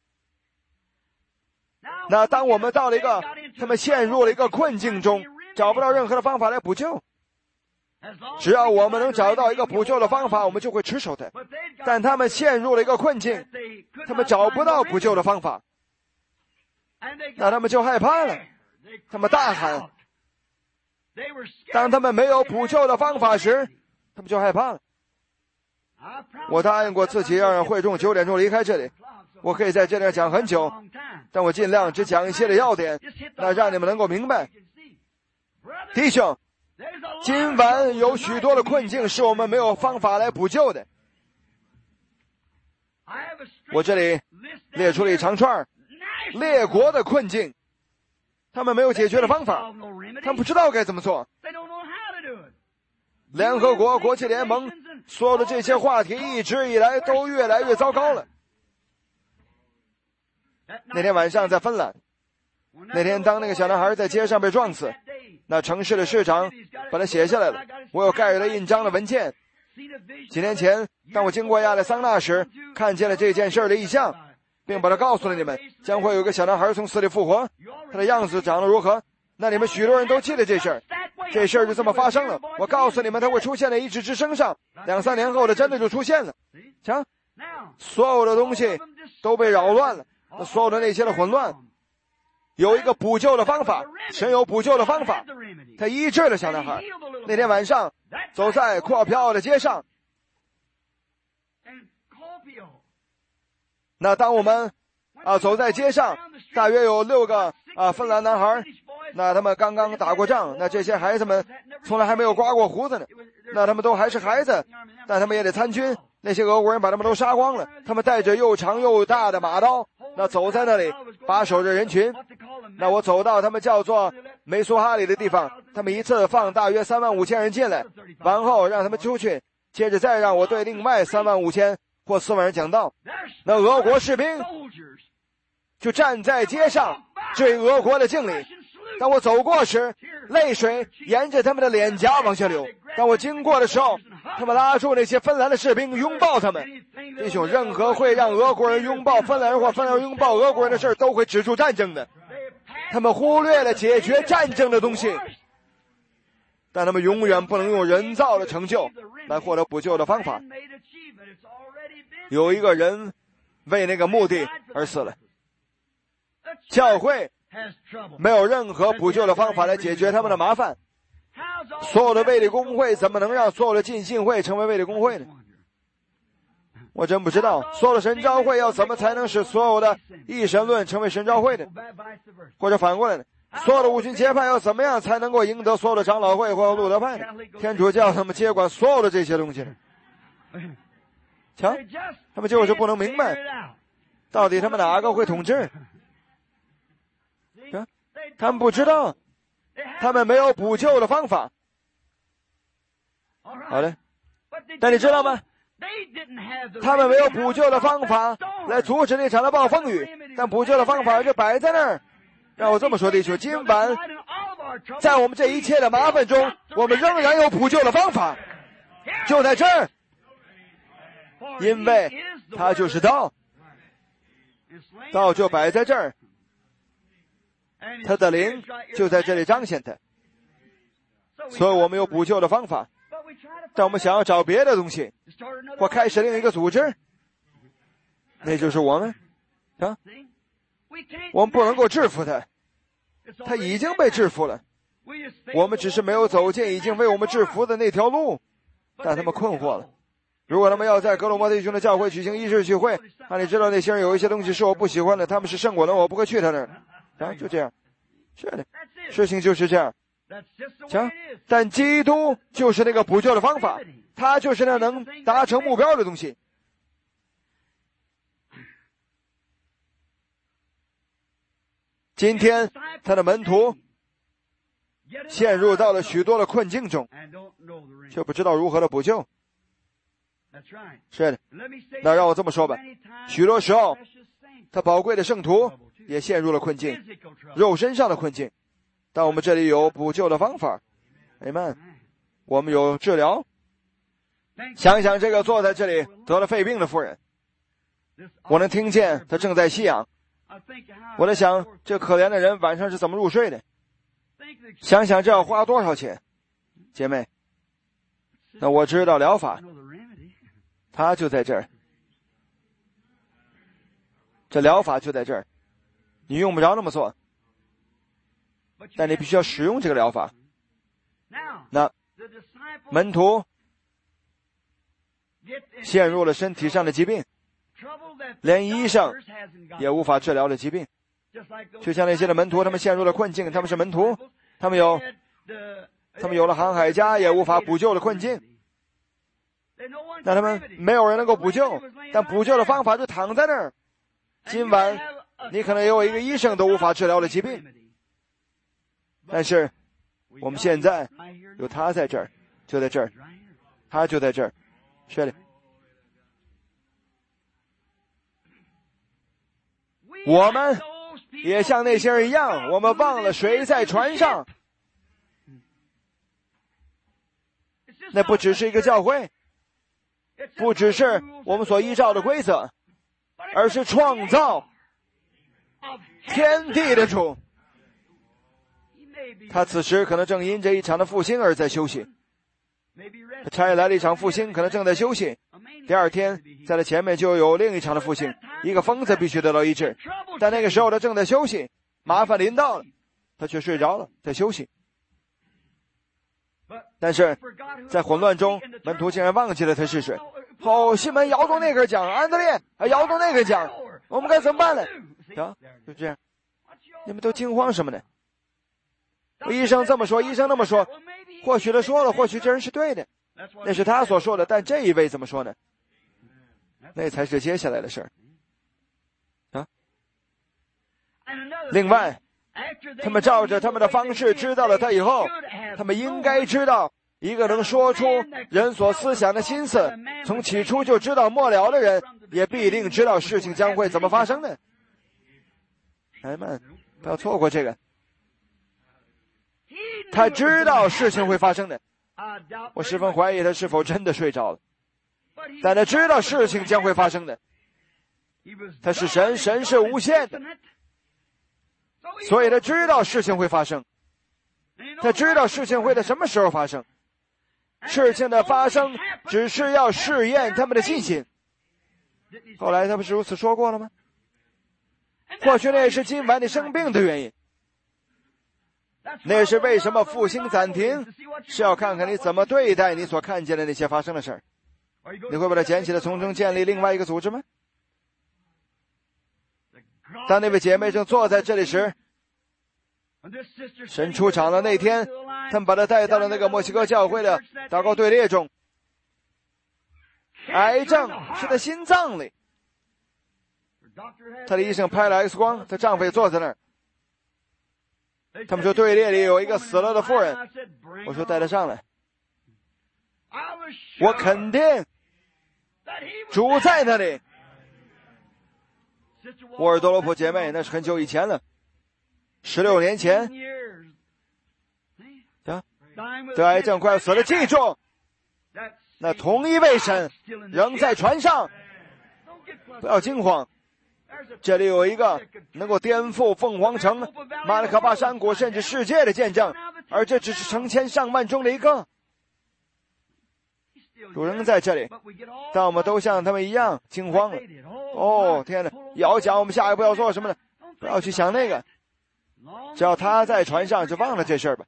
那当我们到了一个他们陷入了一个困境中，找不到任何的方法来补救，只要我们能找到一个补救的方法，我们就会持守它。但他们陷入了一个困境，他们找不到补救的方法，那他们就害怕了，他们大喊。当他们没有补救的方法时，他们就害怕了。我答应过自己要让会众九点钟离开这里，我可以在这里讲很久，但我尽量只讲一些的要点，那让你们能够明白。弟兄，今晚有许多的困境是我们没有方法来补救的。我这里列出了一长串列国的困境，他们没有解决的方法，他们不知道该怎么做。联合国、国际联盟所有的这些话题一直以来都越来越糟糕了。那天晚上在芬兰，那天当那个小男孩在街上被撞死，那城市的市长把它写下来了，我有盖了印章的文件。几年前当我经过亚利桑那时，看见了这件事的异象，并把它告诉了你们，将会有一个小男孩从死里复活，他的样子长得如何，那你们许多人都记得这事儿。这事儿就这么发生了，我告诉你们，它会出现在一只之声上，两三年后的真的就出现了。瞧，所有的东西都被扰乱了，所有的那些的混乱，有一个补救的方法，神有补救的方法，他医治了小男孩。那天晚上走在库奥皮奥的街上，那当我们啊走在街上，大约有六个啊芬兰男孩，那他们刚刚打过仗，那这些孩子们从来还没有刮过胡子呢，那他们都还是孩子，但他们也得参军。那些俄国人把他们都杀光了，他们带着又长又大的马刀，那走在那里把守着人群。那我走到他们叫做梅苏哈里的地方，他们一次放大约三万五千人进来，完后让他们出去，接着再让我对另外三万五千或四万人讲道。那俄国士兵就站在街上对俄国的敬礼。当我走过时，泪水沿着他们的脸颊往下流。当我经过的时候，他们拉住那些芬兰的士兵，拥抱他们。弟兄，任何会让俄国人拥抱芬兰人或芬兰人拥抱俄国人的事都会止住战争的。他们忽略了解决战争的东西，但他们永远不能用人造的成就来获得补救的方法。有一个人为那个目的而死了。教会没有任何补救的方法来解决他们的麻烦。所有的卫理公会怎么能让所有的浸信会成为卫理公会呢？我真不知道。所有的神召会要怎么才能使所有的一神论成为神召会呢？或者反过来呢？所有的五旬节派要怎么样才能够赢得所有的长老会或路德派呢？天主教他们接管所有的这些东西呢？瞧，他们就是不能明白到底他们哪个会统治。他们不知道，他们没有补救的方法。好嘞，但你知道吗？他们没有补救的方法来阻止那场的暴风雨，但补救的方法就摆在那儿。让我这么说，弟兄，今晚在我们这一切的麻烦中，我们仍然有补救的方法，就在这儿，因为它就是道，道就摆在这儿，他的灵就在这里彰显他，所以我们有补救的方法。但我们想要找别的东西，或开始另一个组织，那就是我们啊，我们不能够制服他，他已经被制服了，我们只是没有走进已经为我们制服的那条路。但他们困惑了，如果他们要在格鲁摩弟兄的教会举行一日聚会，那你知道那些人有一些东西是我不喜欢的，他们是圣果的，我不会去他那儿啊，就这样。是的，事情就是这样。行，但基督就是那个补救的方法，他就是那能达成目标的东西。今天他的门徒陷入到了许多的困境中，却不知道如何的补救。是的，那让我这么说吧，许多时候他宝贵的圣徒也陷入了困境，肉身上的困境，但我们这里有补救的方法。Amen， 我们有治疗。想想这个坐在这里得了肺病的妇人，我能听见她正在吸氧，我在想这可怜的人晚上是怎么入睡的，想想这要花多少钱。姐妹，那我知道疗法，它就在这儿，这疗法就在这儿，你用不着那么做，但你必须要使用这个疗法。那门徒陷入了身体上的疾病，连医生也无法治疗的疾病，就像那些的门徒，他们陷入了困境，他们是门徒，他们有他们有了航海家也无法补救的困境，那他们没有人能够补救，但补救的方法就躺在那儿， 今晚你可能有一个医生都无法治疗的疾病，但是我们现在有他在这儿，就在这儿，他就在这儿，这里。我们也像那些人一样，我们忘了谁在船上。那不只是一个教会，不只是我们所依照的规则，而是创造天地的主。他此时可能正因这一场的复兴而在休息，他差来了一场复兴，可能正在休息。第二天在他前面就有另一场的复兴，一个疯子必须得到医治，但那个时候他正在休息，麻烦临到了，他却睡着了，在休息。但是在混乱中，门徒竟然忘记了他是谁。哦，西门摇动那根桨，安德烈还摇动那根桨，我们该怎么办呢？啊，就这样，你们都惊慌什么呢？医生这么说，医生那么说，或许他说了，或许这人是对的，那是他所说的，但这一位怎么说呢？那才是接下来的事儿啊。另外，他们照着他们的方式知道了他以后，他们应该知道，一个能说出人所思想的心思，从起初就知道末了的人，也必定知道事情将会怎么发生的。哎们，不要错过这个。他知道事情会发生的，我十分怀疑他是否真的睡着了，但他知道事情将会发生的。他是神，神是无限的，所以他知道事情会发生。他知道事情会在什么时候发生，事情的发生只是要试验他们的信心。后来他不是如此说过了吗？或许那也是今晚你生病的原因，那也是为什么复兴暂停，是要看看你怎么对待你所看见的那些发生的事儿。你会把它捡起来，从中建立另外一个组织吗？当那位姐妹正坐在这里时，神出场了。那天他们把她带到了那个墨西哥教会的祷告队列中。癌症是在心脏里，她的医生拍了 X 光，她丈夫也坐在那儿。他们说队列里有一个死了的妇人，我说带她上来。我肯定主在那里。沃尔多罗普姐妹，那是很久以前了，十六年前啊，得癌症快要死了。记住，那同一位神仍在船上，不要惊慌。这里有一个能够颠覆凤凰城、马拉卡巴山谷甚至世界的见证，而这只是成千上万中的一个。主人在这里，但我们都像他们一样惊慌了。哦，天哪！要讲我们下一步要做什么呢？不要去想那个，只要他在船上，就忘了这事儿吧。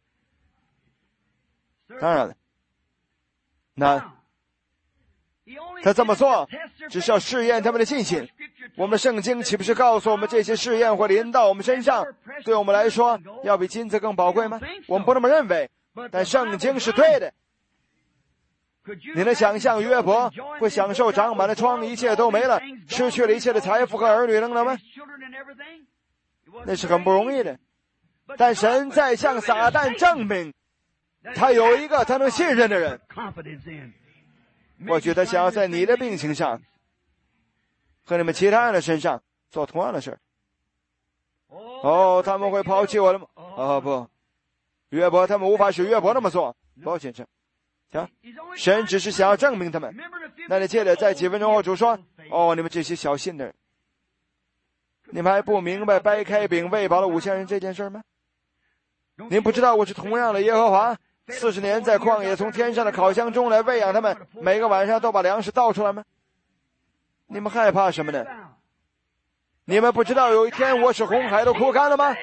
当然了，那他这么做只是要试验他们的信心。我们的圣经岂不是告诉我们这些试验会临到我们身上，对我们来说要比金子更宝贵吗？我们不那么认为，但圣经是对的。你能想象约伯会享受长满了疮，一切都没了，失去了一切的财富和儿女等等吗？那是很不容易的。但神在向撒旦证明，他有一个他能信任的人。或许他想要在你的病情上和你们其他人的身上做同样的事。哦，他们会抛弃我的吗？哦不，约伯他们无法使约伯那么做。不，先生啊，神只是想要证明他们。那你记得在几分钟后主说，哦，你们这些小信的人，你们还不明白掰开饼喂饱了五千人这件事吗？您不知道我是同样的耶和华，四十年在旷野从天上的烤箱中来喂养他们，每个晚上都把粮食倒出来吗？你们害怕什么呢？你们不知道有一天我使红海都枯干了吗？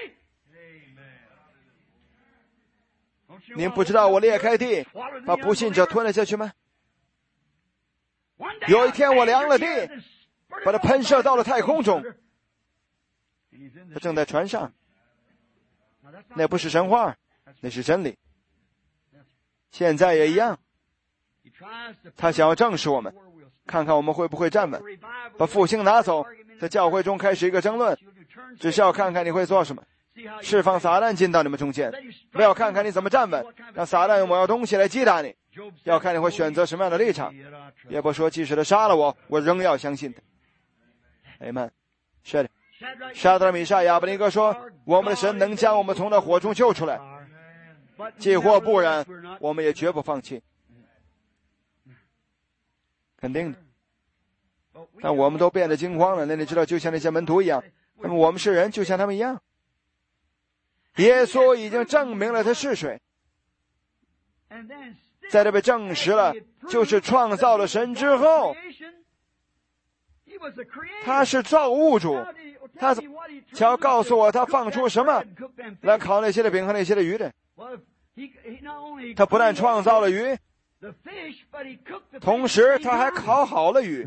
您不知道我裂开地把不信者吞了下去吗？有一天我量了地，把它喷射到了太空中。他正在船上，那不是神话，那是真理。现在也一样，他想要证实我们， 看看我们会不会站稳，把复兴拿走，在教会中开始一个争论，只是要看看你会做什么，释放撒旦进到你们中间，不要看看你怎么站稳，让撒旦用某样东西来击打你，要看你会选择什么样的立场。约伯说，即使他杀了我，我仍要相信他。Amen。是的，沙德拉米沙亚伯尼哥说，我们的神能将我们从那火中救出来，既或不然，我们也绝不放弃。肯定的。但我们都变得惊慌了，那你知道，就像那些门徒一样，那么我们是人，就像他们一样。耶稣已经证明了他是谁，在这被证实了就是创造了神之后，他是造物主。他瞧告诉我他放出什么来烤那些的饼和那些的鱼的。他不但创造了鱼，同时他还烤好了鱼。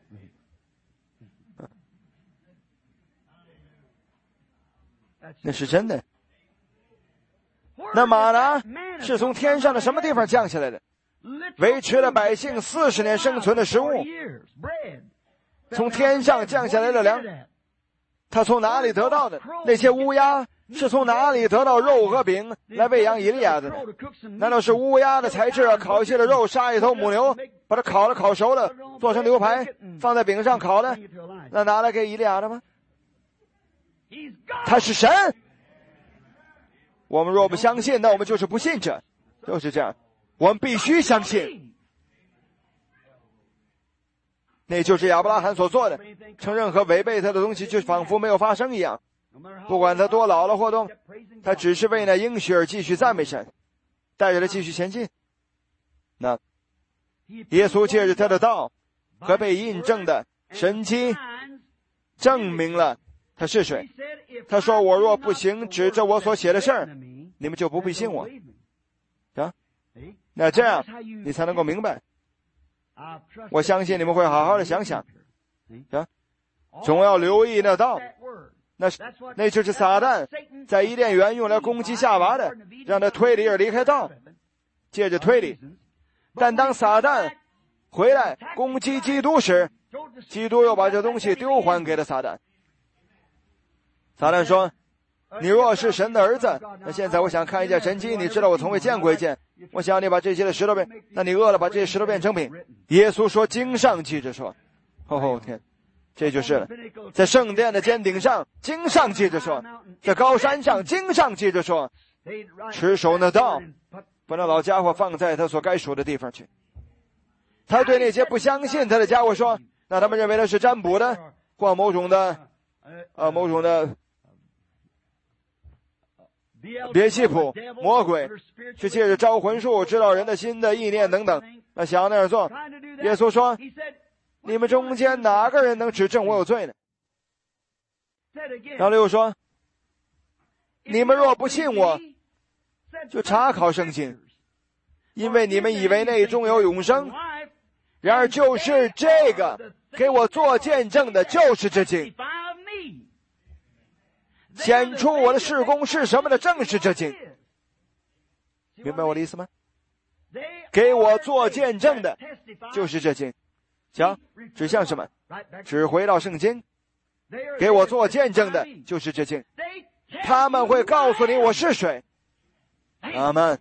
那是真的。那马呢，是从天上的什么地方降下来的，维持了百姓四十年生存的食物。从天上降下来的粮，他从哪里得到的？那些乌鸦是从哪里得到肉和饼来喂养以利亚的呢？难道是乌鸦的才智啊？烤些的肉，杀一头母牛，把它烤了烤熟了，做成牛排，放在饼上烤的，那拿来给以利亚的吗？他是神。我们若不相信，那我们就是不信者，就是这样。我们必须相信。那就是亚伯拉罕所做的，承认和违背他的东西就仿佛没有发生一样。不管他多老了或多，他只是为那应许而继续赞美神，带着他继续前进。那耶稣借着他的道和被印证的神迹，证明了他是谁。他说，我若不行指着我所写的事儿，你们就不必信我啊。那这样你才能够明白。我相信你们会好好的想想啊，总要留意那道，那那就是撒旦在伊甸园用来攻击夏娃的，让他推理而离开道，借着推理。但当撒旦回来攻击基督时，基督又把这东西丢还给了撒旦。撒旦说，你若是神的儿子，那现在我想看一件神迹，你知道我从未见过一件，我想你把这些的石头变，那你饿了把这些石头变成饼。耶稣说，经上记着说，哦天，这就是了。在圣殿的尖顶上，经上记着说，在高山上，经上记着说，持守那道，把那老家伙放在他所该属的地方去。他对那些不相信他的家伙说，那他们认为他是占卜的，或某种的呃某种的别西卜魔鬼，去借着招魂术知道人的心的意念等等，那想要那样做。耶稣说，你们中间哪个人能指证我有罪呢？然后又说，你们若不信我，就查考圣经，因为你们以为内中有永生，然而就是这个给我做见证的，就是这经。显出我的事工是什么的，正是这经。明白我的意思吗？给我做见证的就是这经。瞧，指向什么？只回到圣经。给我做见证的就是这经。他们会告诉你我是谁。阿们。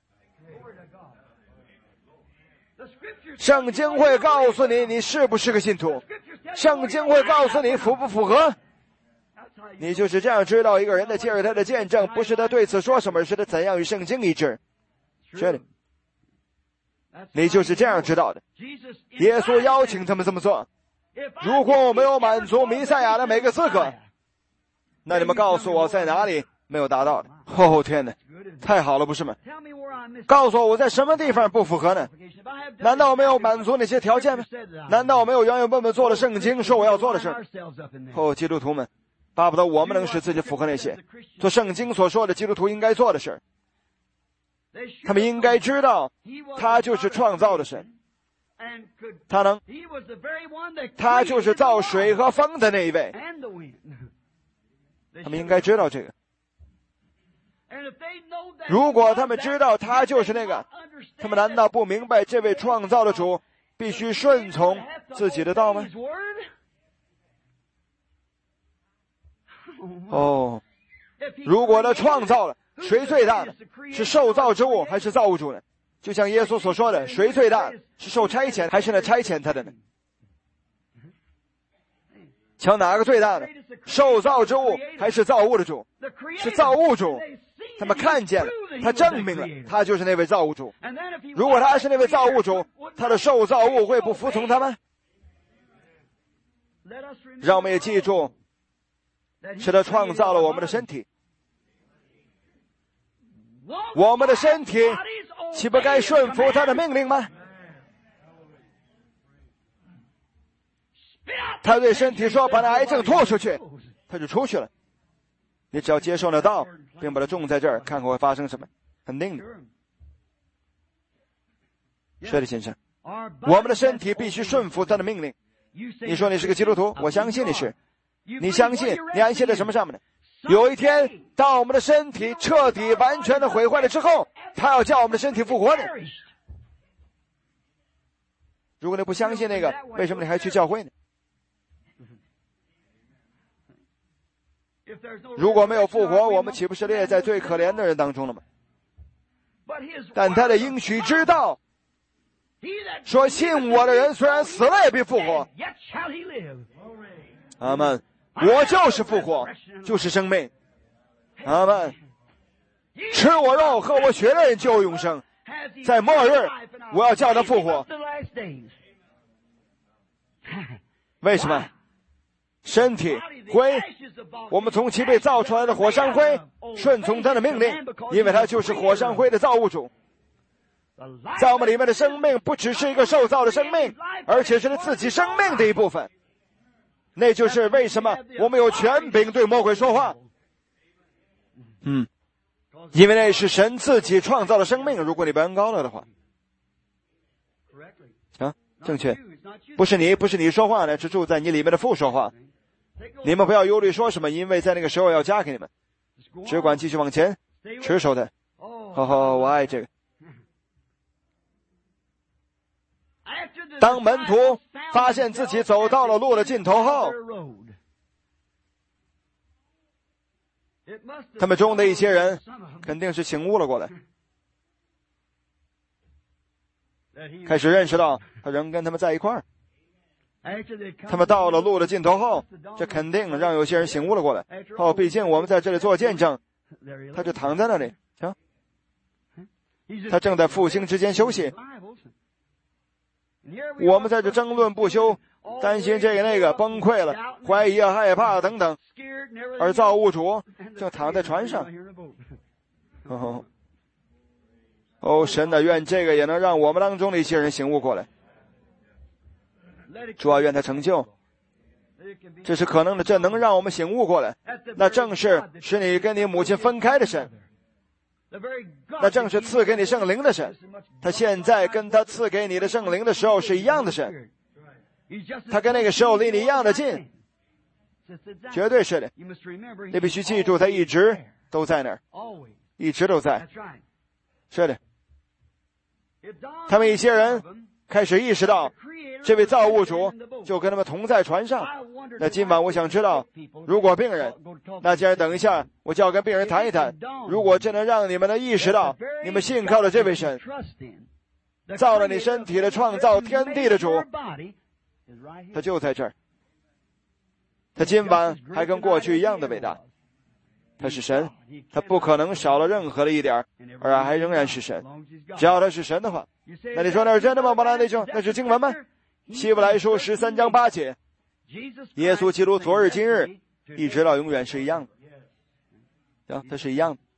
圣经会告诉你你是不是个信徒，圣经会告诉你符不符合。你就是这样知道一个人的，借着他的见证，不是他对此说什么，而是他怎样与圣经一致。是的，你就是这样知道的。耶稣邀请他们这么做。如果我没有满足弥赛亚的每个资格，那你们告诉我在哪里没有达到的。哦天哪，太好了，不是吗？告诉我我在什么地方不符合呢？难道我没有满足那些条件吗？难道我没有原原本本做了圣经说我要做的事？哦，基督徒们，巴不得我们能使自己符合那些做圣经所说的基督徒应该做的事。他们应该知道他就是创造的神，他能他就是造水和风的那一位。他们应该知道这个。如果他们知道他就是那个，他们难道不明白这位创造的主必须顺从自己的道吗？哦，如果他创造了，谁最大呢？是受造之物还是造物主呢？就像耶稣所说的，谁最大？是受差遣还是那差遣他的呢？瞧哪个最大呢？受造之物还是造物的主？是造物主。他们看见了，他证明了他就是那位造物主。如果他是那位造物主，他的受造物会不服从他吗？让我们也记住，是他创造了我们的身体，我们的身体岂不该顺服他的命令吗？他对身体说，把那癌症吐出去，他就出去了。你只要接受那道，并把它种在这儿，看看会发生什么。肯定的。是的，先生，我们的身体必须顺服他的命令。你说你是个基督徒，我相信你是。你相信，你安息在什么上面呢？有一天，当我们的身体彻底完全的毁坏了之后，他要叫我们的身体复活的。如果你不相信那个，为什么你还去教会呢？如果没有复活，我们岂不是列在最可怜的人当中了吗？但他的应许之道说，信我的人虽然死了也必复活。阿们。我就是复活，就是生命。阿们。吃我肉喝我血的人就有永生，在末日我要叫他复活。为什么？身体灰，我们从其被造出来的火山灰，顺从他的命令，因为他就是火山灰的造物主。在我们里面的生命不只是一个受造的生命，而且是他自己生命的一部分。那就是为什么我们有权柄对魔鬼说话。嗯，因为那是神自己创造的生命。如果你不恩高了的话，啊，正确，不是你，不是你说话呢，是住在你里面的父说话。你们不要忧虑说什么，因为在那个时候要加给你们，只管继续往前，持守的。好好，我爱这个。当门徒发现自己走到了路的尽头后，他们中的一些人肯定是醒悟了过来，开始认识到他仍跟他们在一块儿。他们到了路的尽头后，这肯定让有些人醒悟了过来。哦，毕竟我们在这里做见证，他就躺在那里，瞧，他正在复兴之间休息。我们在这争论不休，担心这个那个，崩溃了，怀疑啊，害怕等等，而造物主正躺在船上。哦，哦，神啊，愿这个也能让我们当中的一些人醒悟过来。主啊，愿他成就，这是可能的，这能让我们醒悟过来。那正是使你跟你母亲分开的神，那正是赐给你圣灵的神，他现在跟他赐给你的圣灵的时候是一样的神，他跟那个时候离你一样的近，绝对是的。你必须记住，他一直都在那儿，一直都在。是的，他们一些人开始意识到这位造物主就跟他们同在船上。那今晚我想知道，如果病人，那既然等一下我就要跟病人谈一谈，如果真能让你们能意识到你们信靠的这位神，造了你身体的创造天地的主，他就在这儿。他今晚还跟过去一样的伟大，他是神，他不可能少了任何的一点，而还仍然是神。只要他是神的话，那你说那是真的吗？巴拉内兄，那是经文吗？希伯来书十三章八节，耶稣基督昨日今日一直到永远是一样的，啊，他是一样的。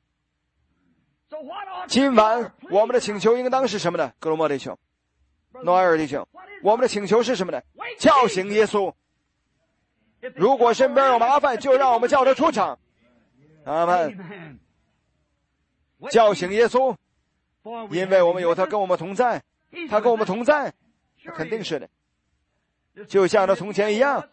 今晚我们的请求应当是什么呢？格罗莫弟兄，诺埃尔弟兄，我们的请求是什么呢？叫醒耶稣。如果身边有麻烦，就让我们叫他出场。阿们。叫醒耶稣，因为我们有他跟我们同在，他跟我们同在，肯定是的，就像他从前一样。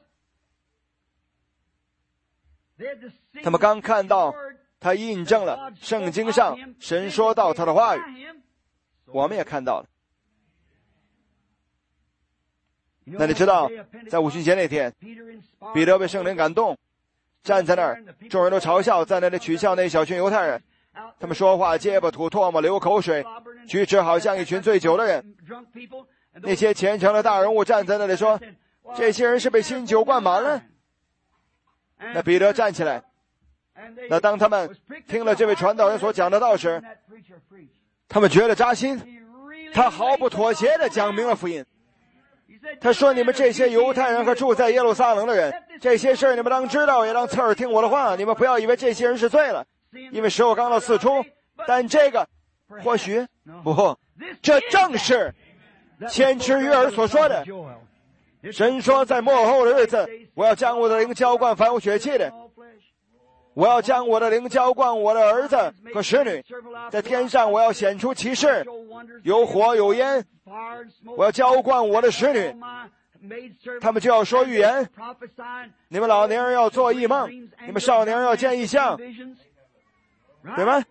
他们刚看到他印证了圣经上神说到他的话语，我们也看到了。 那你知道，在五旬节那天，彼得被圣灵感动，站在那儿，众人都嘲笑，在那里取笑那小群犹太人。他们说话结巴吐唾沫流口水，举止好像一群醉酒的人。那些虔诚的大人物站在那里说，这些人是被新酒灌满了。那彼得站起来，那当他们听了这位传道人所讲的道时，他们觉得扎心，他毫不妥协地讲明了福音。他说，你们这些犹太人和住在耶路撒冷的人，这些事儿你们当知道，也当侧耳听我的话。你们不要以为这些人是罪了，因为时候刚到四初，但这个或许不，这正是先知约珥所说的。神说，在末后的日子，我要将我的灵浇灌凡有血气的，我要将我的灵浇灌我的儿子和使女，在天上我要显出奇事，有火有烟，我要浇灌我的使女，他们就要说预言，你们老年人要做异梦，你们少年人要见异象，对吗？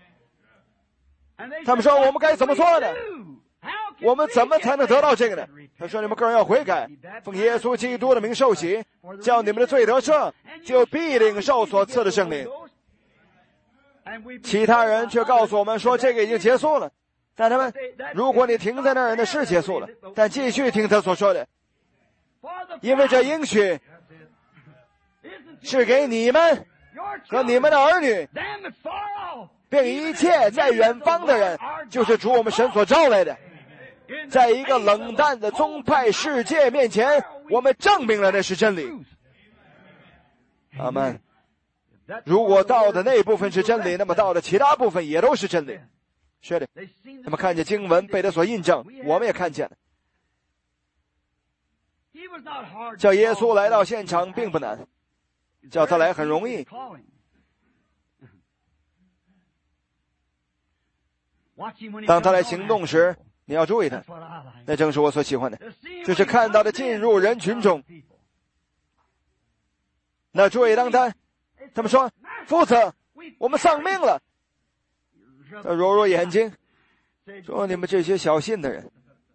他们说，我们该怎么做呢？我们怎么才能得到这个呢？他说，你们个人要悔改，奉耶稣基督的名受洗，叫你们的罪得赦，就必领受所赐的圣灵。其他人却告诉我们说，这个已经结束了。但他们，如果你停在那儿，那是结束了，但继续听他所说的，因为这应许是给你们和你们的儿女，并一切在远方的人，就是主我们神所召来的。在一个冷淡的宗派世界面前，我们证明了那是真理。阿们。如果道的那部分是真理，那么道的其他部分也都是真理。是的，他们看见经文被他所印证，我们也看见了。叫耶稣来到现场并不难，叫他来很容易。当他来行动时，你要注意他，那正是我所喜欢的，就是看到的进入人群中。那注意，当他他们说，父子，我们丧命了，他揉揉眼睛说，你们这些小信的人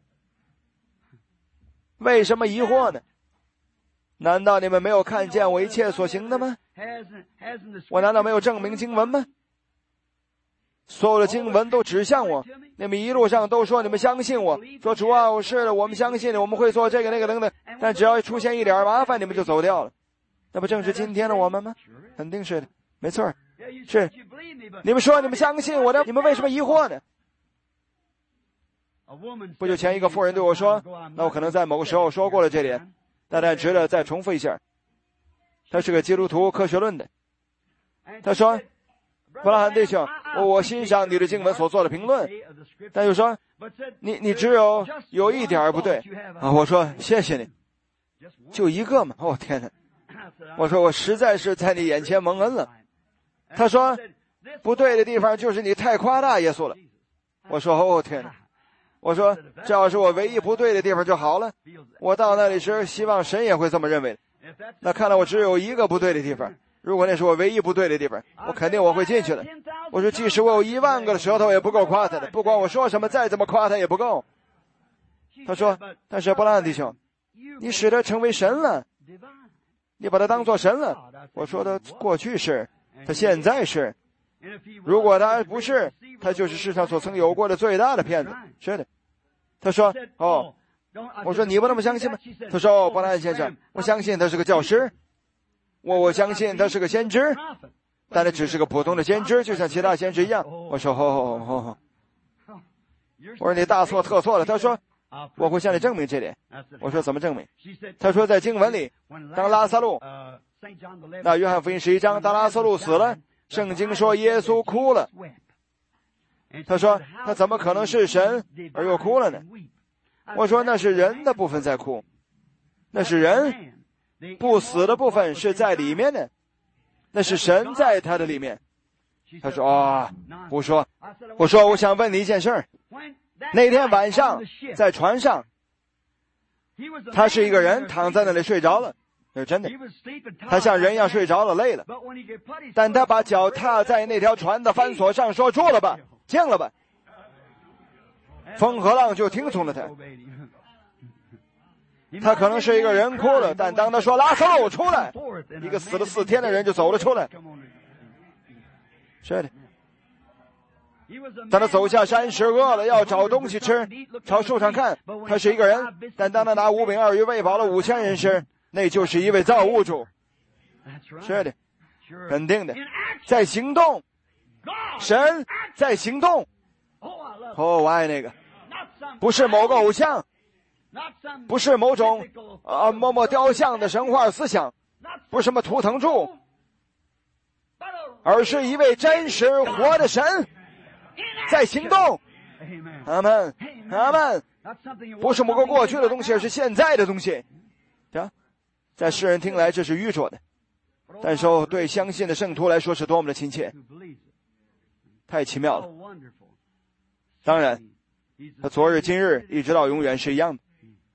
为什么疑惑呢？难道你们没有看见我一切所行的吗？我难道没有证明经文吗？所有的经文都指向我，你们一路上都说你们相信我，说主啊，我是的，我们相信你，我们会做这个那个等等，但只要出现一点麻烦，你们就走掉了。那不正是今天的我们吗？肯定是的，没错，是。你们说你们相信我的，你们为什么疑惑呢？不久前一个妇人对我说，那我可能在某个时候说过了这点，但但值得再重复一下。他是个基督徒科学论的，他说，布拉罕弟兄，我我欣赏你的经文所做的评论，但又说你你只有有一点不对啊。我说谢谢你，就一个嘛。哦天哪！我说我实在是在你眼前蒙恩了。他说不对的地方就是你太夸大耶稣了。我说哦天哪！我说这要是我唯一不对的地方就好了。我到那里时，希望神也会这么认为。那看来我只有一个不对的地方。如果那是我唯一不对的地方，我肯定我会进去的。我说即使我有一万个的舌头也不够夸他的，不管我说什么，再怎么夸他也不够。他说，但是布拉罕弟兄，你使他成为神了，你把他当作神了。我说他过去是，他现在是，如果他不是，他就是世上所曾有过的最大的骗子。是的。他说哦，我说你不那么相信吗？他说哦，布拉罕先生，我相信他是个教师，我我相信他是个先知，但他只是个普通的先知，就像其他先知一样。我说哦哦哦，我说你大错特错了。他说我会向你证明这点。我说怎么证明？他说在经文里，当拉撒路，那约翰福音十一章，当拉撒路死了，圣经说耶稣哭了。他说他怎么可能是神而又哭了呢？我说那是人的部分在哭，那是人不死的部分是在里面的，那是神在他的里面。他说啊、哦，不说。我说我想问你一件事儿。那天晚上在船上，他是一个人躺在那里睡着了，那是真的，他像人一样睡着了，累了，但他把脚踏在那条船的帆索上，说住了吧，静了吧，风和浪就听从了他。 他可能是一个人哭了，但当他说拉撒路出来，一个死了四天的人就走了出来。是的。当他走下山时饿了，要找东西吃，朝树上看，他是一个人；但当他拿五饼二鱼喂饱了五千人时，那就是一位造物主。是的，肯定的，在行动，神在行动。哦，我爱那个，不是某个偶像，不是某种啊某某雕像的神话思想，不是什么图腾柱，而是一位真实活的神在行动。阿们，阿们，不是某个过去的东西，而是现在的东西。啊，在世人听来这是愚拙的，但是对相信的圣徒来说是多么的亲切，太奇妙了。当然，他昨日今日一直到永远是一样的。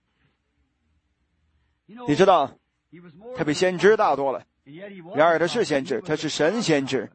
你知道，他比先知大多了，然而他是先知，他是神先知。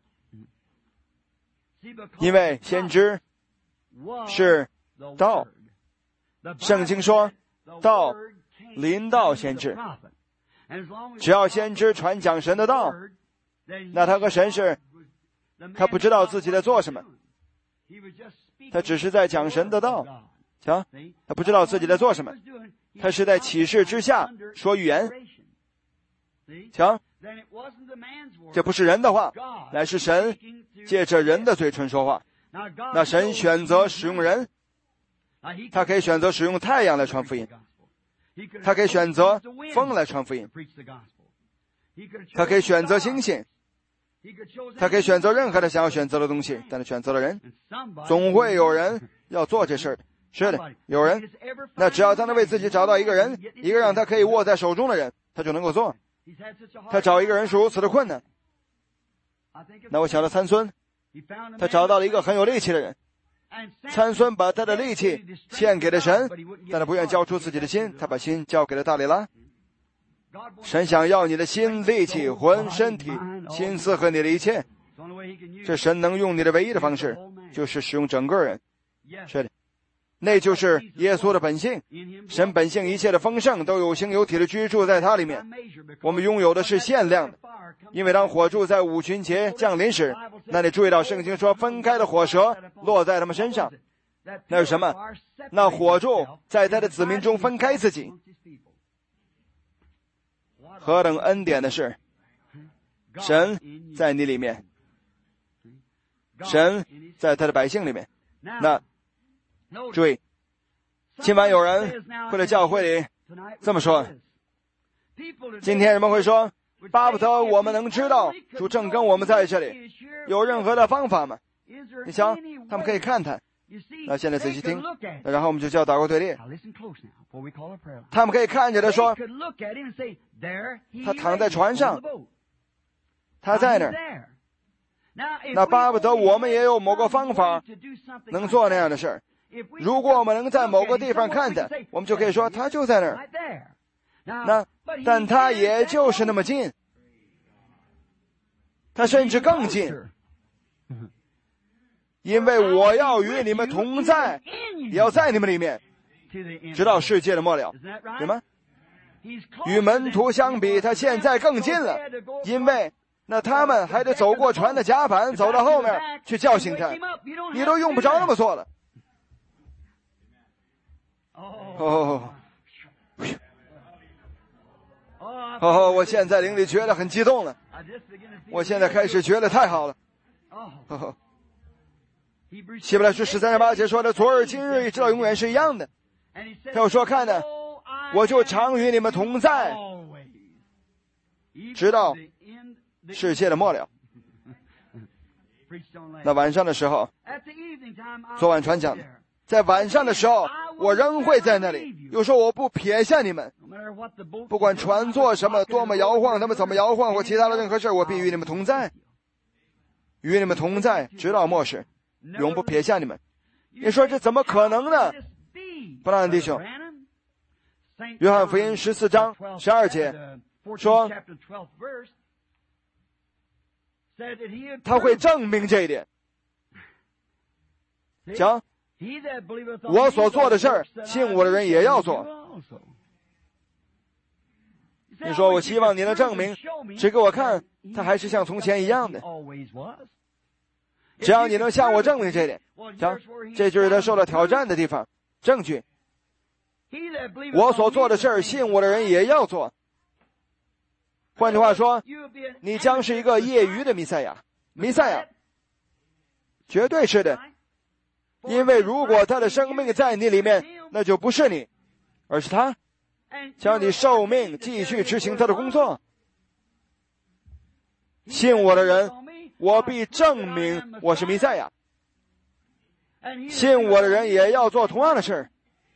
因为先知是道，圣经说道临到先知，只要先知传讲神的道，那他和神是，他不知道自己在做什么，他只是在讲神的道，瞧，他不知道自己在做什么，他是在启示之下说预言，瞧，这不是人的话，乃是神借着人的嘴唇说话。那神选择使用人，他可以选择使用太阳来传福音，他可以选择风来传福音，他可以选择星星，他可以选择任何他想要选择的东西，但他选择了人，总会有人要做这事儿。是的，有人，那只要当他为自己找到一个人，一个让他可以握在手中的人，他就能够做。他找一个人是如此的困难。那我想到参孙，他找到了一个很有力气的人，参孙把他的力气献给了神，但他不愿交出自己的心，他把心交给了大利拉。神想要你的心、力气、魂、身体、心思和你的一切，这神能用你的唯一的方式就是使用整个人。是的，那就是耶稣的本性，神本性一切的丰盛都有形有体的居住在他里面。我们拥有的是限量的，因为当火柱在五旬节降临时，那你注意到圣经说分开的火舌落在他们身上，那是什么？那火柱在他的子民中分开自己。何等恩典的事，神在你里面，神在他的百姓里面。那注意，今晚有人会在教会里这么说，今天人们会说，巴不得我们能知道主正跟我们在这里，有任何的方法吗？你想，他们可以看看。那现在仔细听，然后我们就叫祷告队列。他们可以看着他说，他躺在船上，他在那儿。那巴不得我们也有某个方法能做那样的事儿。如果我们能在某个地方看他，我们就可以说他就在那儿。那但他也就是那么近，他甚至更近，因为我要与你们同在，也要在你们里面，直到世界的末了。对吗？与门徒相比，他现在更近了，因为那他们还得走过船的甲板，走到后面去叫醒他，你都用不着那么做了。哦，哦，我现在灵里觉得很激动了，我现在开始觉得太好了。哦，希伯来书十三章八节说的，昨日今日一直到永远是一样的。他又说，看呢，我就常与你们同在，直到世界的末了。那晚上的时候，昨晚传讲的，在晚上的时候，我仍会在那里。有时候我不撇下你们，不管船做什么，多么摇晃，他们怎么摇晃，或其他的任何事，我必与你们同在，与你们同在，直到末世，永不撇下你们。你说这怎么可能呢？布兰弟兄，约翰福音十四章十二节说，他会证明这一点。讲，我所做的事儿，信我的人也要做。 你说我希望你能证明，指给我看，他还是像从前一样的。只要你能向我证明这点，行，这就是他受到挑战的地方，证据。我所做的事儿，信我的人也要做。换句话说，你将是一个业余的弥赛亚，弥赛亚，绝对是的。因为如果他的生命在你里面，那就不是你，而是他，将你受命继续执行他的工作。信我的人，我必证明我是弥赛亚。信我的人也要做同样的事。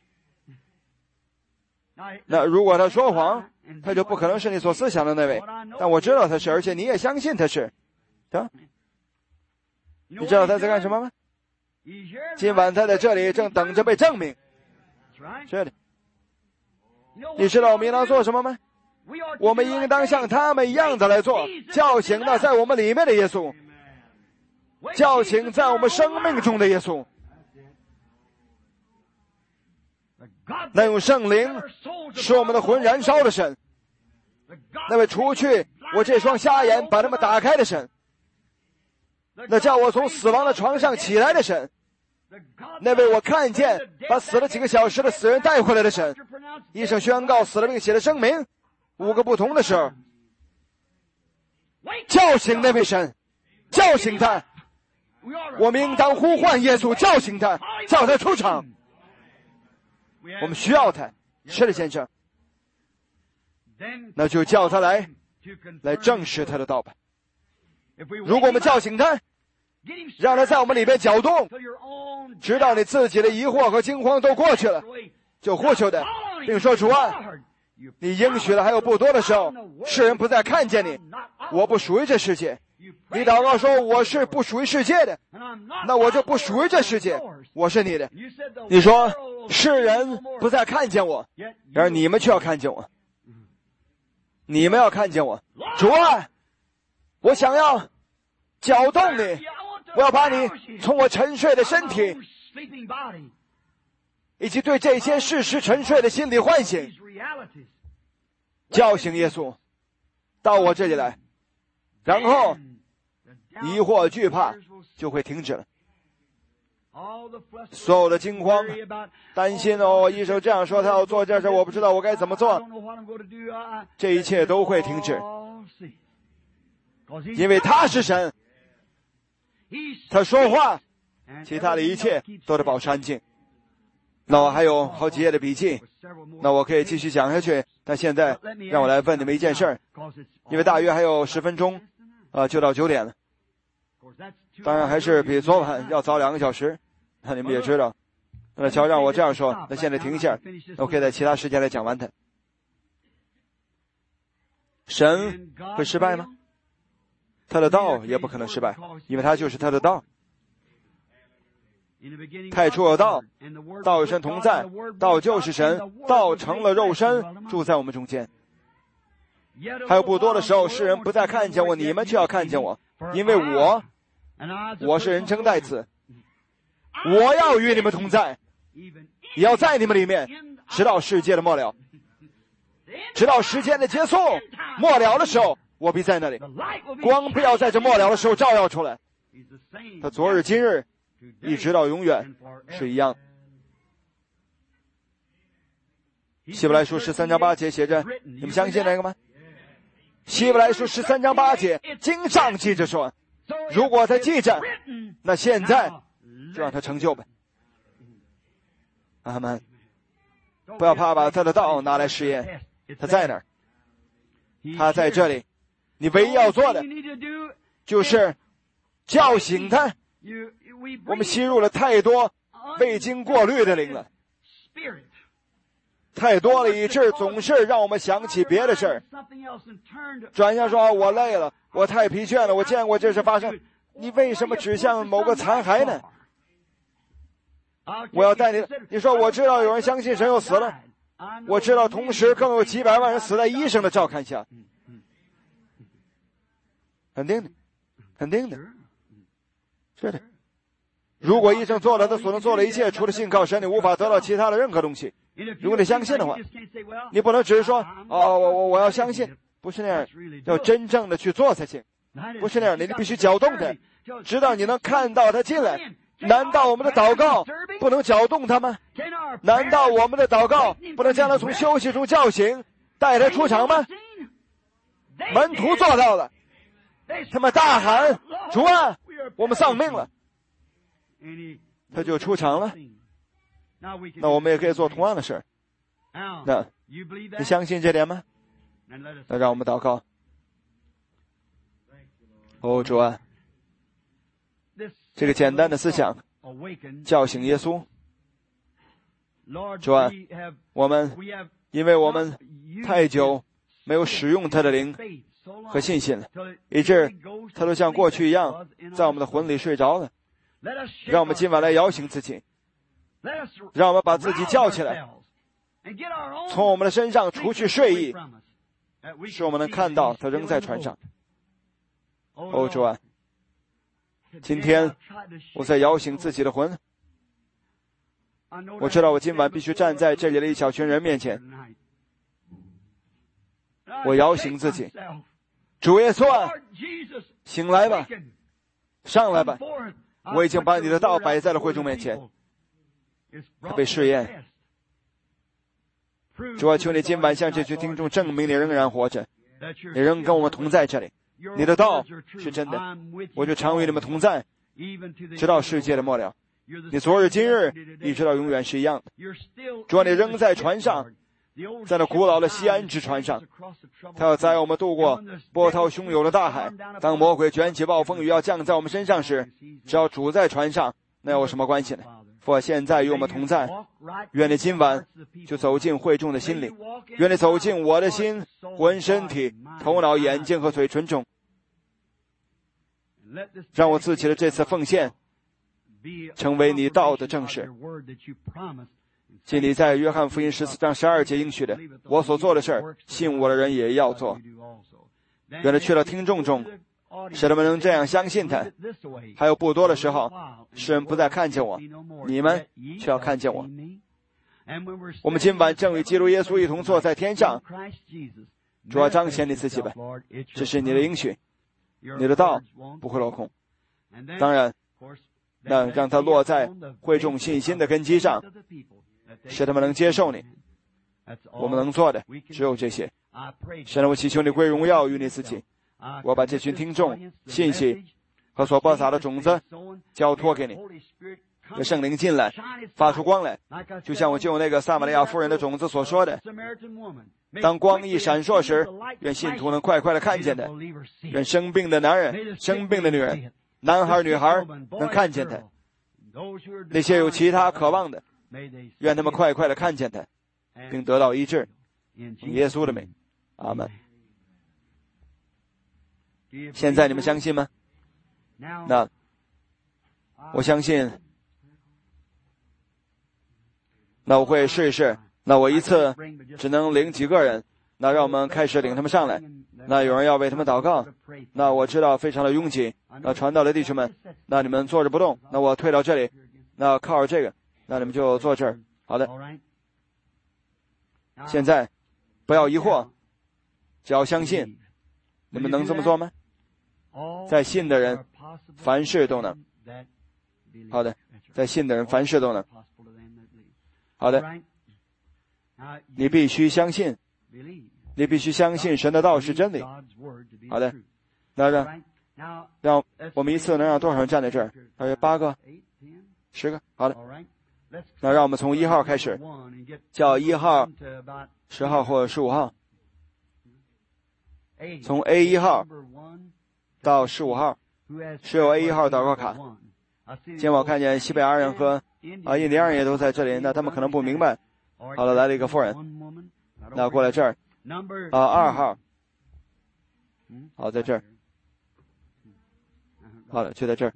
那如果他说谎，他就不可能是你所思想的那位。但我知道他是，而且你也相信他是。啊，你知道他在干什么吗？今晚他在这里正等着被证明。是的。你知道我们应当做什么吗？我们应当像他们一样的来做，叫醒那在我们里面的耶稣，叫醒在我们生命中的耶稣。那用圣灵使我们的魂燃烧的神，那位除去我这双瞎眼把他们打开的神，那叫我从死亡的床上起来的神，那位我看见把死了几个小时的死人带回来的神，医生宣告死了并写了声明，五个不同的时候，叫醒那位神，叫醒他。我们应当呼唤耶稣，叫醒他，叫他出场。我们需要他，是的，先生。那就叫他来，来证实他的道吧。如果我们叫醒他，让他在我们里边搅动，直到你自己的疑惑和惊慌都过去了，就呼求的，并说主啊，你应许了还有不多的时候，世人不再看见你，我不属于这世界。你祷告说我是不属于世界的，那我就不属于这世界，我是你的。你说世人不再看见我，然而你们却要看见我，你们要看见我。主啊，我想要搅动你，我要把你从我沉睡的身体以及对这些事实沉睡的心理唤醒，叫醒耶稣到我这里来，然后疑惑惧怕就会停止了。所有的惊慌担心，哦，医生这样说他要做这事，我不知道我该怎么做，这一切都会停止，因为他是神，他说话，其他的一切都得保持安静。那我还有好几页的笔记，那我可以继续讲下去，但现在让我来问你们一件事儿，因为大约还有十分钟啊，就到九点了，当然还是比昨晚要早两个小时，那你们也知道。那乔让我这样说，那现在停一下，我可以在其他时间来讲完它。神会失败吗？他的道也不可能失败，因为他就是他的道。太初有道，道与神同在，道就是神，道成了肉身，住在我们中间。还有不多的时候，世人不再看见我，你们却要看见我，因为我我是人称代词，我要与你们同在，也要在你们里面，直到世界的末了，直到时间的结束，末了的时候，我必在那里，光必要在这末了的时候照耀出来。他昨日今日一直到永远是一样。希伯来书十三章八节写着，你们相信那个吗？希伯来书十三章八节经上记着说，如果他记着，那现在就让他成就吧。阿们。不要怕把他的道拿来试验，他在哪儿？他在这里。你唯一要做的就是叫醒他。我们吸入了太多未经过滤的灵了，太多了，以致总是让我们想起别的事儿，转向说我累了，我太疲倦了，我见过这事发生。你为什么指向某个残骸呢？我要带你，你说我知道有人相信神又死了，我知道同时更有几百万人死在医生的照看下，肯定的，肯定的，是的。 如果医生做了他所能做的一切，除了信靠神，你无法得到其他的任何东西。如果你相信的话，你不能只是说，哦，我我我要相信，不是那样，要真正的去做才行。不是那样的，你必须搅动它，直到你能看到它进来。难道我们的祷告不能搅动他吗？难道我们的祷告不能将他从休息中叫醒，带他出场吗？门徒做到了，他们大喊：主啊，我们丧命了。他就出场了。那我们也可以做同样的事。那你相信这点吗？那让我们祷告。哦，主啊，这个简单的思想叫醒耶稣。主啊，我们因为我们太久没有使用他的灵和信心了，以致他都像过去一样在我们的魂里睡着了。让我们今晚来摇醒自己，让我们把自己叫起来，从我们的身上除去睡意，使我们能看到他仍在船上。哦，主啊，今天我在摇醒自己的魂。我知道我今晚必须站在这里的一小群人面前，我摇醒自己。主耶稣啊，醒来吧，上来吧，我已经把你的道摆在了会众面前，他被试验。主啊，求你今晚向这群听众证明你仍然活着，你仍跟我们同在这里，你的道是真的，我就常与你们同在，直到世界的末了。你昨日今日一直到永远是一样的。主啊，你仍在船上，在那古老的西安之船上，他要载我们渡过波涛汹涌的大海。当魔鬼卷起暴风雨要降在我们身上时，只要主在船上，那有什么关系呢？父啊，现在与我们同在，愿你今晚就走进会众的心里，愿你走进我的心、魂、身体、头脑、眼睛和嘴唇中，让我自己的这次奉献成为你道的证实。即你在约翰福音十四章十二节应许的，我所做的事儿，信我的人也要做。愿他去了听众中，使他们能这样相信他。还有不多的时候，世人不再看见我，你们却要看见我。我们今晚正与基督耶稣一同坐在天上，主要彰显你自己吧，这是你的应许，你的道不会落空。当然，那让它落在会众信心的根基上，使他们能接受你。我们能做的只有这些。现在我祈求你归荣耀于你自己。我把这群听众信息和所播撒的种子交托给你，让圣灵进来发出光来，就像我救那个撒玛利亚妇人的种子所说的，当光一闪烁时，愿信徒能快快的看见他，愿生病的男人、生病的女人、男孩女孩能看见他，那些有其他渴望的，愿他们快快的看见他，并得到医治。奉耶稣的名，阿门。现在你们相信吗？那我相信，那我会试一试。那我一次只能领几个人，那让我们开始领他们上来。那有人要为他们祷告，那我知道非常的拥挤。那传道的弟兄们，那你们坐着不动，那我退到这里，那靠着这个，那你们就坐这儿。好的。现在不要疑惑，只要相信。你们能这么做吗？在信的人凡事都能。好的，在信的人凡事都能。好的，你必须相信，你必须相信神的道是真理。好的，那让让我们一次能让多少人站在这儿？大约八个、十个。好的，那让我们从一号开始，叫一号、十号或十五号，从 A 一号到十五号，是有 A 一号祷告卡。今天我看见西班牙人和啊印第安人也都在这里，那他们可能不明白。好了，来了一个妇人，那过来这儿啊，二号，好，在这儿，好了，就在这儿，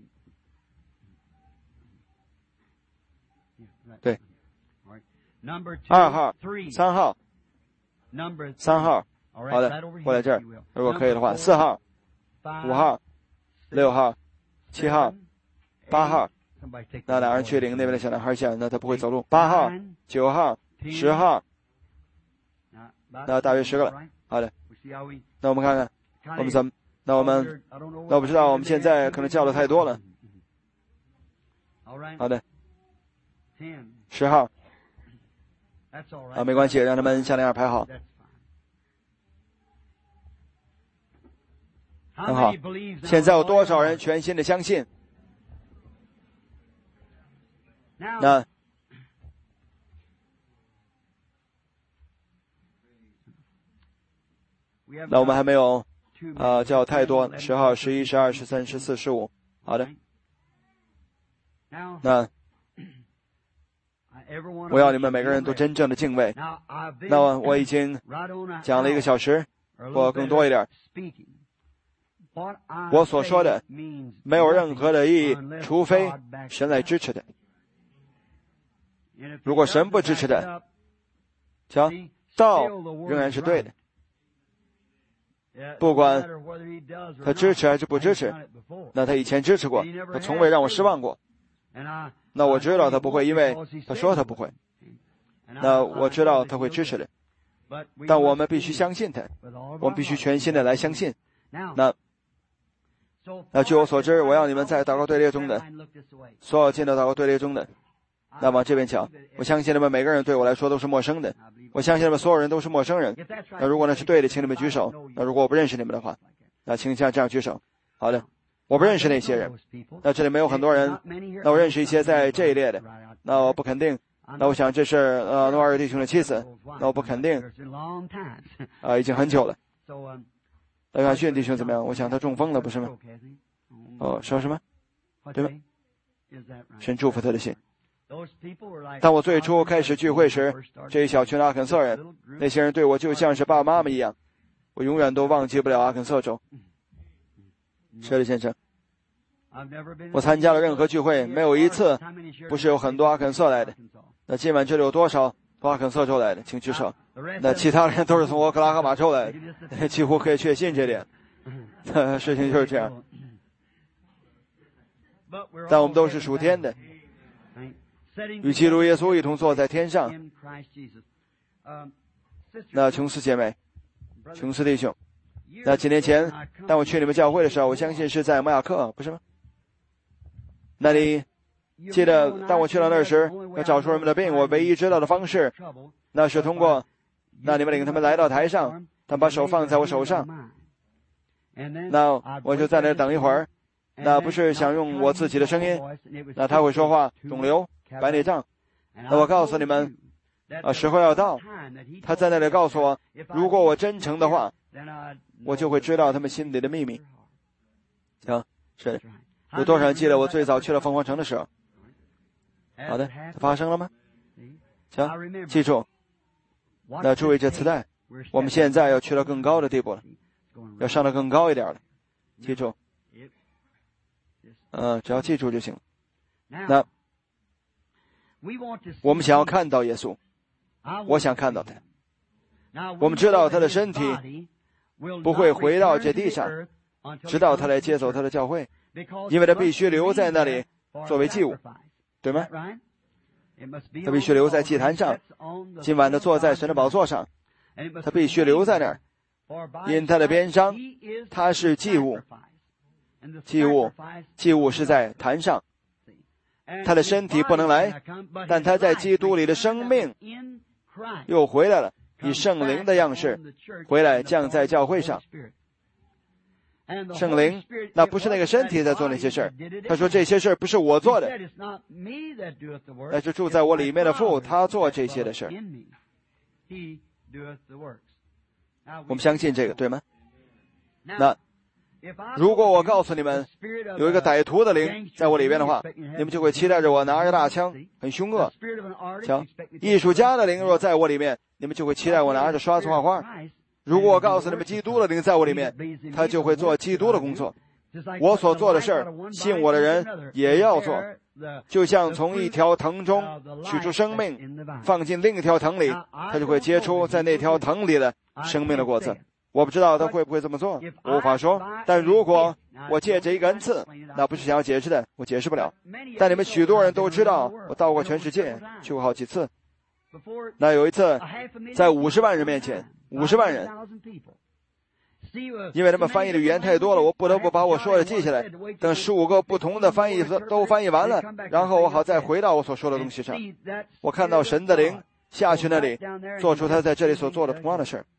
对，二号、三号、三号，好的，过来这儿，如果可以的话，四号、五号、六号、七号、八号、 那两人去领那边的小男孩去，那他不会走路。八号、九号、十号，那大约十个了。好的，那我们看看，我们怎么？那我们，那我不知道，我们现在可能叫的太多了。好的，十号，啊，没关系，让他们像那样排好。很好，现在有多少人全心的相信？那那我们还没有啊、呃、叫太多，十号、十一、十二、十三、十四、十五。好的，那我要你们每个人都真正的敬畏。那我已经讲了一个小时或更多一点，我所说的没有任何的意义，除非神来支持的。如果神不支持的，瞧，道仍然是对的。不管他支持还是不支持，那他以前支持过，他从未让我失望过。那我知道他不会，因为他说他不会。那我知道他会支持的，但我们必须相信他，我们必须全心的来相信。那那据我所知，我要你们在祷告队列中的所有进到祷告队列中的，那往这边瞧。我相信你们每个人对我来说都是陌生的，我相信你们所有人都是陌生人。那如果那是对的，请你们举手。那如果我不认识你们的话，那请像这样举手。好的，我不认识那些人。那这里没有很多人，那我认识一些在这一列的。那我不肯定。那我想这是呃诺尔弟兄的妻子。那我不肯定。啊、呃，已经很久了。那看逊弟兄怎么样？我想他中风了，不是吗？哦，说什么？对吗？神祝福他的心。当我最初开始聚会时，这一小群阿肯色人，那些人对我就像是爸爸妈妈一样，我永远都忘记不了阿肯色州。舍利先生，我参加了任何聚会，没有一次不是有很多阿肯色来的。那今晚这里有多少从阿肯色州来的？请举手。那其他人都是从俄克拉荷马州来的，几乎可以确信这点。事情就是这样。但我们都是属天的，与基督耶稣一同坐在天上。那琼斯姐妹，琼斯弟兄，那几年前当我去你们教会的时候，我相信是在摩亚克，不是吗？那你记得当我去到那时，要找出人们的病，我唯一知道的方式，那是通过那你们领他们来到台上，他们把手放在我手上，那我就在那等一会儿。那不是想用我自己的声音，那他会说话，肿瘤、白内障。那我告诉你们，啊，时候要到，他在那里告诉我，如果我真诚的话，我就会知道他们心里的秘密。行，是。有多少人记得我最早去了凤凰城的时候？好的，发生了吗？行，记住，那注意这磁带，我们现在要去到更高的地步了，要上到更高一点了，记住。嗯，只要记住就行了。那我们想要看到耶稣，我想看到他。我们知道他的身体不会回到这地上，直到他来接走他的教会，因为他必须留在那里作为祭物，对吗？他必须留在祭坛上，今晚他坐在神的宝座上，他必须留在那儿，因他的鞭伤，他是祭物。祭物，祭物是在坛上，他的身体不能来，但他在基督里的生命又回来了，以圣灵的样式回来降在教会上。圣灵，那不是那个身体在做那些事儿。他说这些事儿不是我做的，那是住在我里面的父，他做这些的事儿。我们相信这个，对吗？那如果我告诉你们有一个歹徒的灵在我里边的话，你们就会期待着我拿着大枪，很凶恶。瞧，艺术家的灵若在我里面，你们就会期待我拿着刷子画画。如果我告诉你们基督的灵在我里面，他就会做基督的工作。我所做的事儿，信我的人也要做。就像从一条藤中取出生命，放进另一条藤里，他就会结出在那条藤里的生命的果子。 我不知道他会不会这么做，我无法说。但如果我借这一个恩赐，那不是想要解释的，我解释不了。但你们许多人都知道，我到过全世界，去过好几次。那有一次，在五十万人面前，五十万人，因为他们翻译的语言太多了，我不得不把我说的记下来。等十五个不同的翻译都翻译完了，然后我好再回到我所说的东西上。我看到神的灵下去那里，做出他在这里所做的同样的事。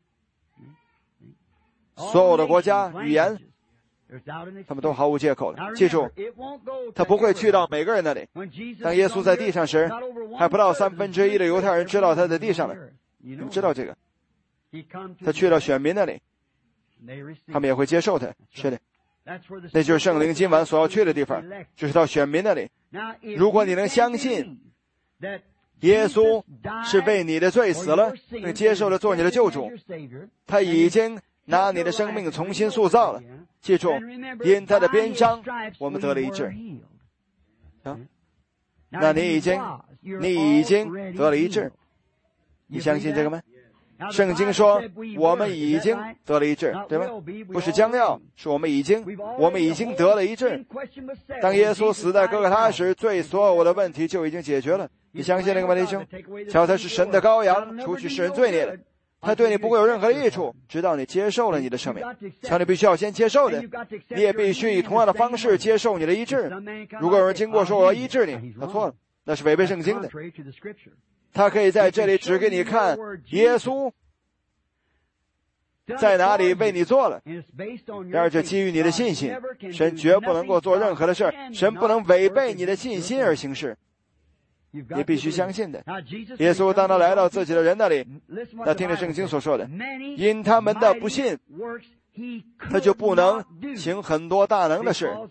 所有的国家语言，他们都毫无借口的。记住，他不会去到每个人那里。当耶稣在地上时，还不到三分之一的犹太人知道他在地上了。你们知道这个？他去到选民那里，他们也会接受他。是的，那就是圣灵今晚所要去的地方，就是到选民那里。如果你能相信耶稣是为你的罪死了，并接受了做你的救主，他已经拿你的生命重新塑造了。记住，因他的鞭伤，我们得了医治。啊，那你已经，你已经得了医治。你相信这个吗？圣经说，我们已经得了医治，对吗？不是将要，是我们已经，我们已经得了医治。当耶稣死在哥哥他时，罪所有的问题就已经解决了。你相信那个吗，弟兄？瞧，他是神的羔羊，除去世人罪孽的。他对你不会有任何的益处，直到你接受了你的生命。瞧，你必须要先接受的，你也必须以同样的方式接受你的医治。如果有人经过说我要医治你，他错了，那是违背圣经的。他可以在这里指给你看耶稣在哪里为你做了，然而这基于你的信心。神绝不能够做任何的事，神不能违背你的信心而行事。你必须相信的。耶稣当他来到自己的人那里，他听了圣经所说的，因他们的不信，他就不能行很多大能的事。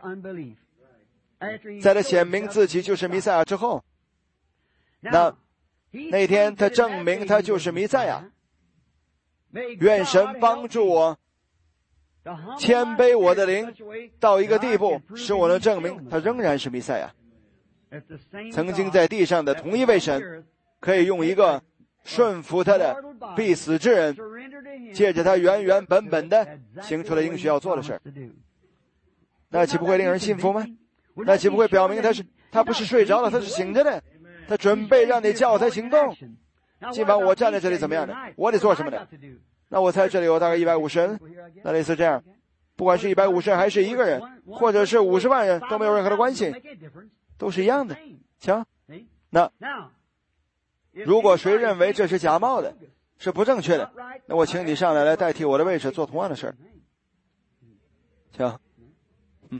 在他显明自己就是弥赛亚之后，那那天他证明他就是弥赛亚。愿神帮助我谦卑我的灵到一个地步，使我能证明他仍然是弥赛亚。曾经在地上的同一位神，可以用一个顺服他的必死之人，借着他原原本本的行出了应许要做的事，那岂不会令人信服吗？那岂不会表明他是他不是睡着了，他是醒着的，他准备让你叫他行动。今晚我站在这里怎么样的？我得做什么呢？那我猜这里有大概一百五十人，那类似这样，不管是一百五十人还是一个人，或者是五十万人，都没有任何的关系，都是一样的。瞧，那如果谁认为这是假冒的，是不正确的，那我请你上来来代替我的位置做同样的事儿。瞧，嗯，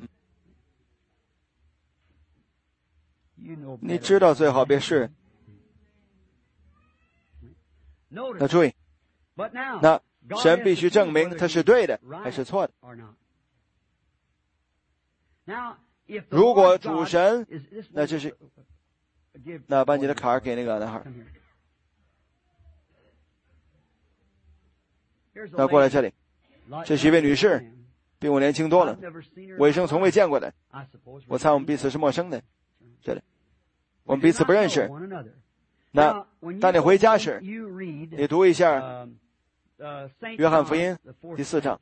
你知道最好别试。那注意，那神必须证明他是对的还是错的。如果主神，那就是，那把你的卡给那个男孩，那过来这里，这是一位女士，比我年轻多了，我一生从未见过的，我猜我们彼此是陌生的，这里，我们彼此不认识。那当你回家时，你读一下约翰福音第四章，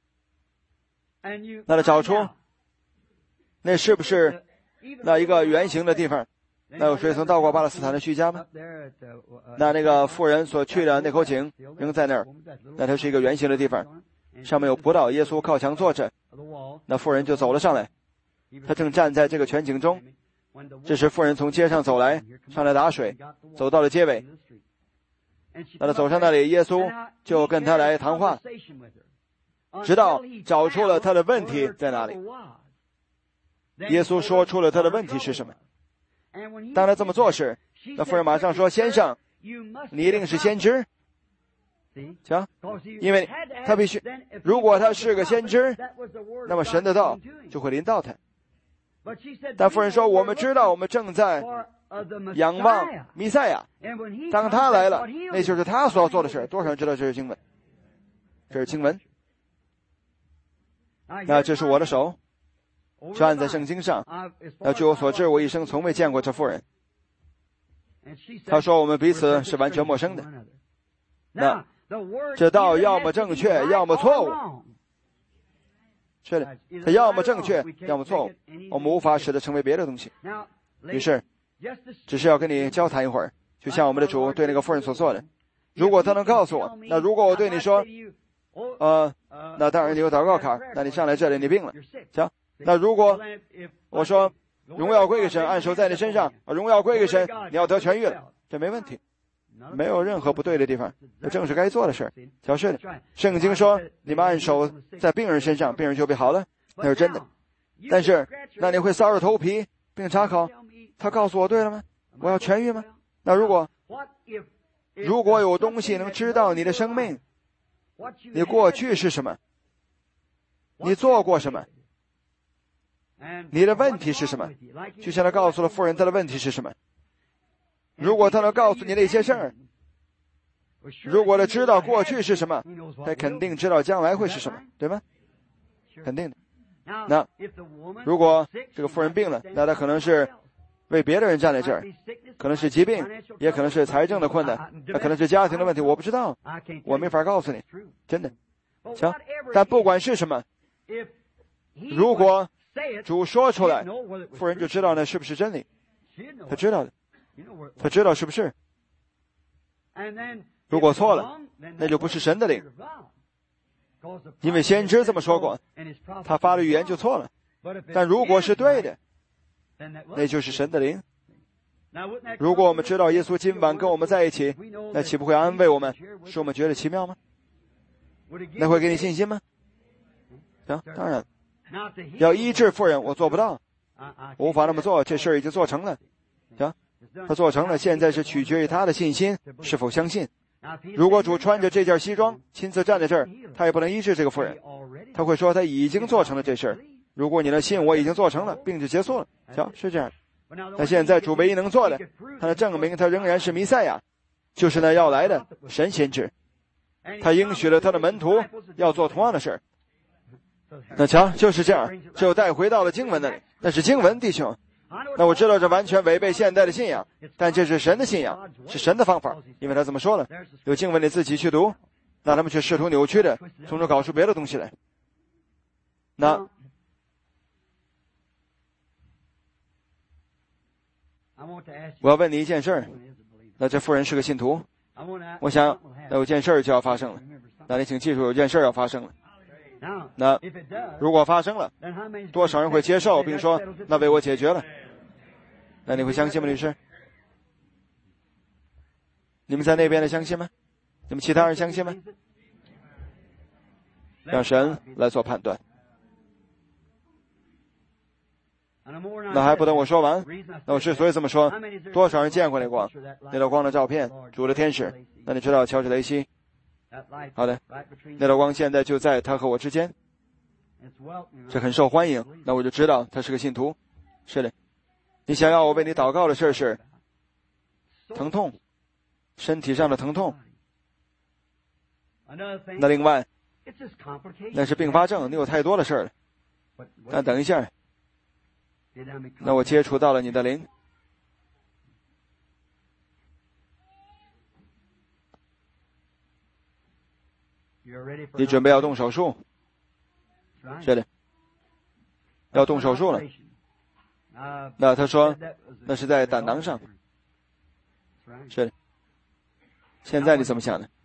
那你找出那是不是那一个圆形的地方？那有谁曾到过巴勒斯坦的叙加吗？那那个妇人所去的那口井仍在那儿，那它是一个圆形的地方，上面有葡萄，耶稣靠墙坐着，那妇人就走了上来，她正站在这个泉井中。这时妇人从街上走来，上来打水，走到了街尾。那他走上那里，耶稣就跟他来谈话，直到找出了他的问题在哪里。耶稣说出了他的问题是什么。当他这么做时，那妇人马上说：先生，你一定是先知。瞧，因为他必须，如果他是个先知，那么神的道就会临到他。但妇人说：我们知道，我们正在仰望弥赛亚，当他来了，那就是他所要做的事。多少人知道这是经文？这是经文。那这是我的手，就按在圣经上。那据我所知，我一生从未见过这妇人。他说我们彼此是完全陌生的。那这道要么正确，要么错误。是的，它要么正确，要么错误。我们无法使它成为别的东西。于是，只是要跟你交谈一会儿，就像我们的主对那个妇人所做的。如果他能告诉我，那如果我对你说，呃，那当然你有祷告卡，那你上来这里你病了，行。那如果我说荣耀归给神，按手在你身上，荣耀归给神，你要得痊愈了，这没问题，没有任何不对的地方，这正是该做的事儿。小是的，圣经说你们按手在病人身上，病人就被好了，那是真的。但是那你会搔着头皮并查考，他告诉我对了吗？我要痊愈吗？那如果如果有东西能知道你的生命，你过去是什么，你做过什么，你的问题是什么，就像他告诉了妇人他的问题是什么。如果他能告诉你那些事儿，如果他知道过去是什么，他肯定知道将来会是什么，对吗？肯定的。那如果这个妇人病了，那他可能是为别的人站在这儿，可能是疾病，也可能是财政的困难，那可能是家庭的问题，我不知道，我没法告诉你，真的。行，但不管是什么，如果主说出来，妇人就知道那是不是真理，他知道的，他知道是不是。如果错了，那就不是神的灵，因为先知这么说过，他发的预言就错了。但如果是对的，那就是神的灵。如果我们知道耶稣今晚跟我们在一起，那岂不会安慰我们，使我们觉得奇妙吗？那会给你信心吗？行，当然，要医治妇人，我做不到，我无法那么做，这事儿已经做成了。行，他做成了，现在是取决于他的信心是否相信。如果主穿着这件西装亲自站在这儿，他也不能医治这个妇人，他会说他已经做成了这事儿。如果你能信我已经做成了，病就结束了。行，是这样。那现在主唯一能做的，他能证明他仍然是弥赛亚，就是那要来的神先知。他应许了他的门徒要做同样的事儿。那瞧，就是这样，只有带回到了经文那里。那是经文，弟兄。那我知道这完全违背现代的信仰，但这是神的信仰，是神的方法，因为他这么说了。有经文你自己去读，那他们却试图扭曲的，从中搞出别的东西来。那我要问你一件事儿，那这妇人是个信徒，我想那有件事儿就要发生了。那你请记住，有件事儿要发生了。那如果发生了，多少人会接受并说那为我解决了？那你会相信吗，律师？你们在那边的相信吗？你们其他人相信吗？让神来做判断。那还不等我说完，那我之所以这么说，多少人见过那光？那道光的照片，主的天使。那你知道乔治雷西？好的，那道光现在就在他和我之间，这很受欢迎。那我就知道他是个信徒。是的，你想要我为你祷告的事是疼痛，身体上的疼痛。那另外，那是并发症，你有太多的事了。但等一下，那我接触到了你的灵。你准备要动手术？是的，要动手术了。那他说那是在胆囊上。是的。现在你怎么想的？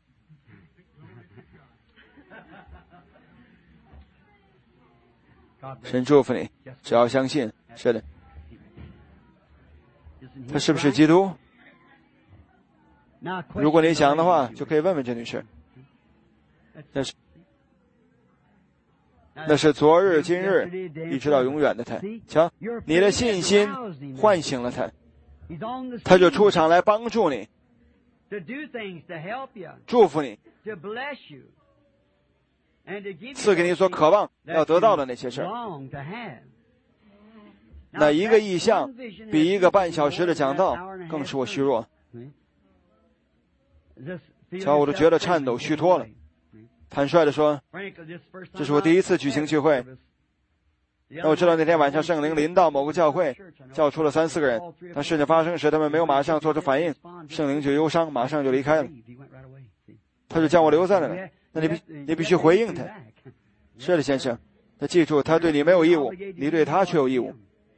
神祝福你，只要相信。是的。他是不是基督？如果你想的话，就可以问问这女士。那是那是昨日今日一直到永远的他。瞧，你的信心唤醒了他，他就出场来帮助你，祝福你，赐给你所渴望要得到的那些事儿。那一个异象比一个半小时的讲道更使我虚弱。瞧，我都觉得颤抖虚脱了。坦率地说，这是我第一次举行聚会。那我知道那天晚上圣灵临到某个教会，叫出了三四个人。当事情发生时，他们没有马上做出反应，圣灵就忧伤，马上就离开了。 他就将我留在那了，那你必你必须回应他。是的，先生。那记住，他对你没有义务，你对他却有义务。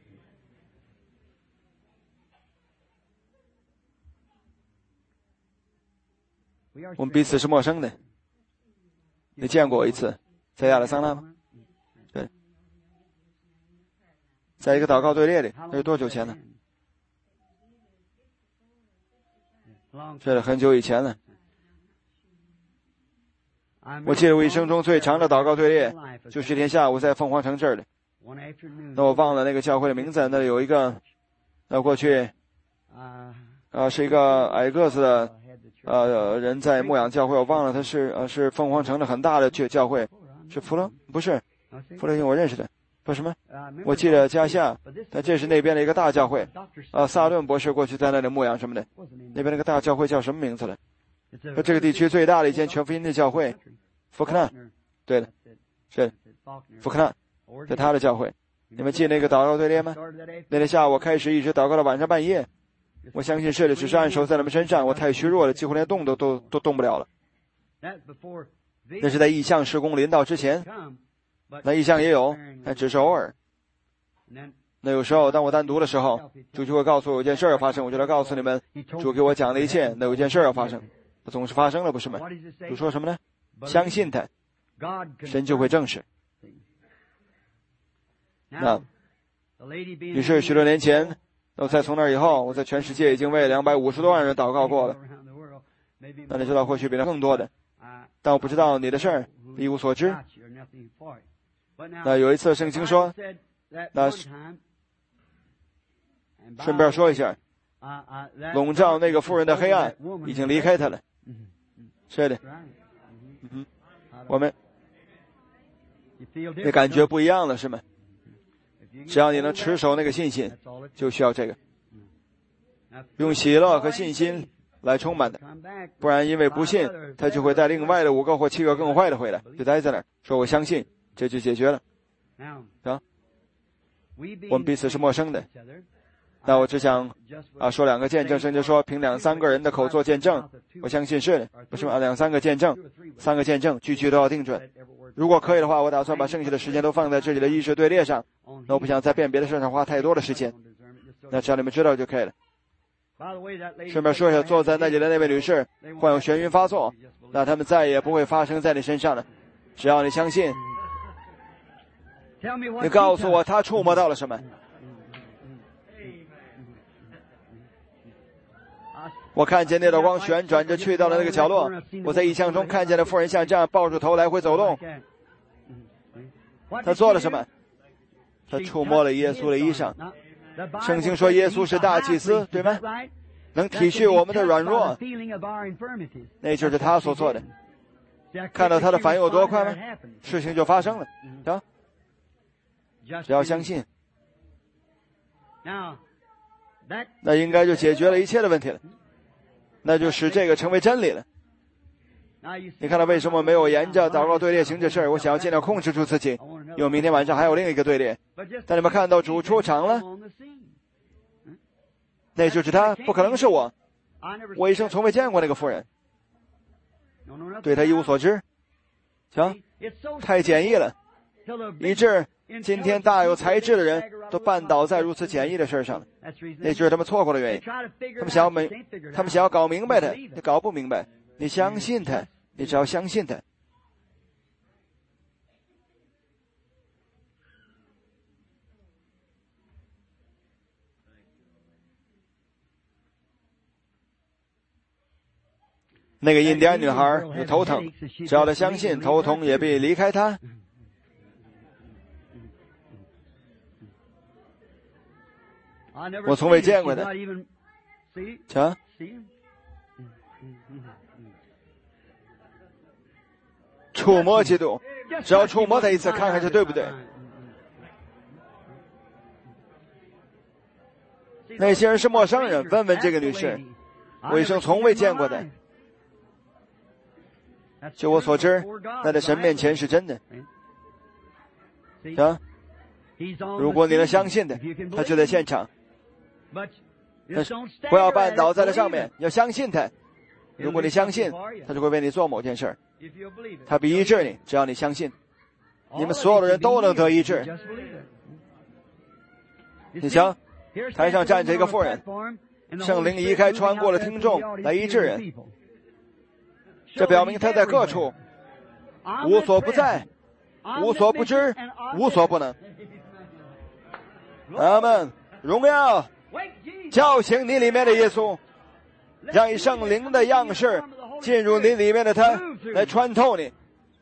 我们彼此是陌生的。你见过我一次，在亚利桑那吗？对，在一个祷告队列里。那是多久前呢？是的，很久以前了。我记得我一生中最长的祷告队列，就是一天下午在凤凰城这儿的。那我忘了那个教会的名字，那里有一个，那过去，啊、呃，是一个矮个子的。呃，人在牧养教会，我忘了他是呃是凤凰城的很大的教教会，是弗勒不是弗勒因我认识的，不什么，我记得加夏，但这是那边的一个大教会，啊、呃，萨顿博士过去在那里牧养什么的，那边那个大教会叫什么名字了？说这个地区最大的一间全福音的教会，福克纳，对的，是福克纳，在他的教会，你们记那个祷告队列吗？那天下午我开始一直祷告到晚上半夜。我相信是的，只是按手在他们身上，我太虚弱了，几乎连动都都都动不了了。那是在异象事工临到之前，那异象也有，但只是偶尔。那有时候当我单独的时候，主就会告诉我有件事要发生，我就来告诉你们，主给我讲了一切，那有件事要发生，它总是发生了，不是吗？主说什么呢？相信他，神就会证实。那于是许多年前。我再从那以后，我在全世界已经为两百五十多万人祷告过了。那你知道，或许比那更多的，但我不知道你的事儿，一无所知。那有一次圣经说，那顺便说一下，笼罩那个妇人的黑暗已经离开他了。是的，嗯，我们那感觉不一样了，是吗？只要你能持守那个信心，就需要这个，用喜乐和信心来充满的，不然因为不信，他就会带另外的五个或七个更坏的回来，就待在那儿说我相信，这就解决了。啊，我们彼此是陌生的。那我只想啊说两个见证，甚至说凭两三个人的口做见证，我相信是的，不是吗？两三个见证，三个见证，句句都要定准。如果可以的话，我打算把剩下的时间都放在这里的议事队列上。那我不想在辨别的事上花太多的时间，那只要你们知道就可以了。顺便说一下，坐在那里的那位女士患有眩晕发作，那他们再也不会发生在你身上了，只要你相信。你告诉我她触摸到了什么？我看见那道光旋转着去到了那个角落，我在异象中看见了妇人像这样抱着头来回走动。她做了什么？她触摸了耶稣的衣裳。圣经说耶稣是大祭司，对吗？能体恤我们的软弱，那就是他所做的。看到他的反应有多快吗？事情就发生了。啊，只要相信，那应该就解决了一切的问题了，那就使这个成为真理了。你看到为什么没有沿着祷告队列行这事儿？我想要尽量控制住自己，因为明天晚上还有另一个队列。但你们看到主出场了，那就是他，不可能是我。我一生从未见过那个妇人，对他一无所知。行，太简易了，以致今天大有才智的人都绊倒在如此简易的事上了。那就是他们错过的原因。他们想要明，他们想要搞明白的，你搞不明白。你相信他，你只要相信他。那个印第安女孩有头疼，只要她相信，头痛也必离开她。我从未见过的，瞧，触摸基督，只要触摸他一次，看看这对不对。那些人是陌生人，问问这个女士，我一生从未见过的。就我所知，那在神面前是真的。啊，如果你能相信的，他就在现场。但是不要绊倒在他上面，要相信他。 如果你相信，他就会为你做某件事。他必医治你，只要你相信。你们所有的人都能得医治。你瞧，台上站着一个妇人，圣灵移开穿过了听众来医治人，这表明他在各处无所不在，无所不知，无所不能。阿们，荣耀叫醒你里面的耶稣，让以圣灵的样式进入你里面的他，来穿透你。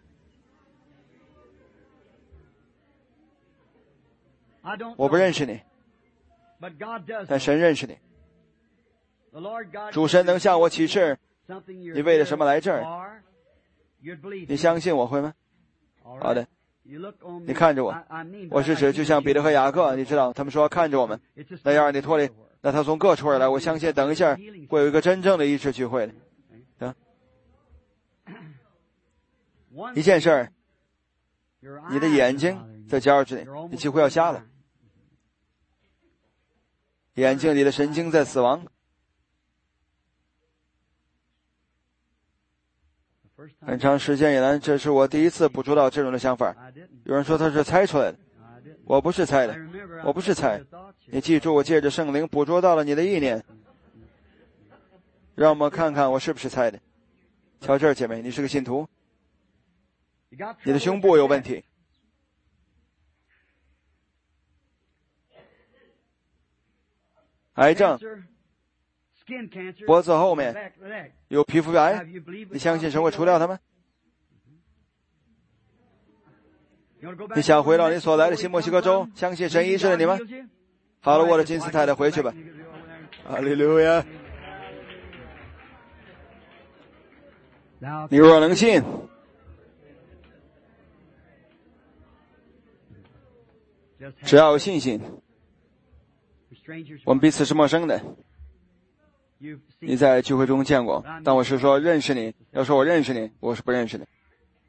我不认识你，但神认识你。主神能向我启示你为了什么来这儿，你相信我会吗？好的，你看着我，我是指就像彼得和雅各，你知道他们说看着我们，那样你脱离，那他从各处而来，我相信等一下会有一个真正的医治聚会的。一件事儿，你的眼睛在夹着你，你几乎要瞎了，眼睛里的神经在死亡。很长时间以来，这是我第一次捕捉到这种的想法。有人说他是猜出来的，我不是猜的，我不是猜。你记住，我借着圣灵捕捉到了你的意念。让我们看看我是不是猜的。瞧这儿，姐妹，你是个信徒，你的胸部有问题，癌症，脖子后面有皮肤癌，你相信神会除掉它吗？你想回到你所来的新墨西哥州，相信神医治了你吗？好了，我的金丝太太，回去吧。哈利路亚！你若能信，只要有信心。我们彼此是陌生的，你在聚会中见过，但我是说认识你。要说我认识你，我是不认识的。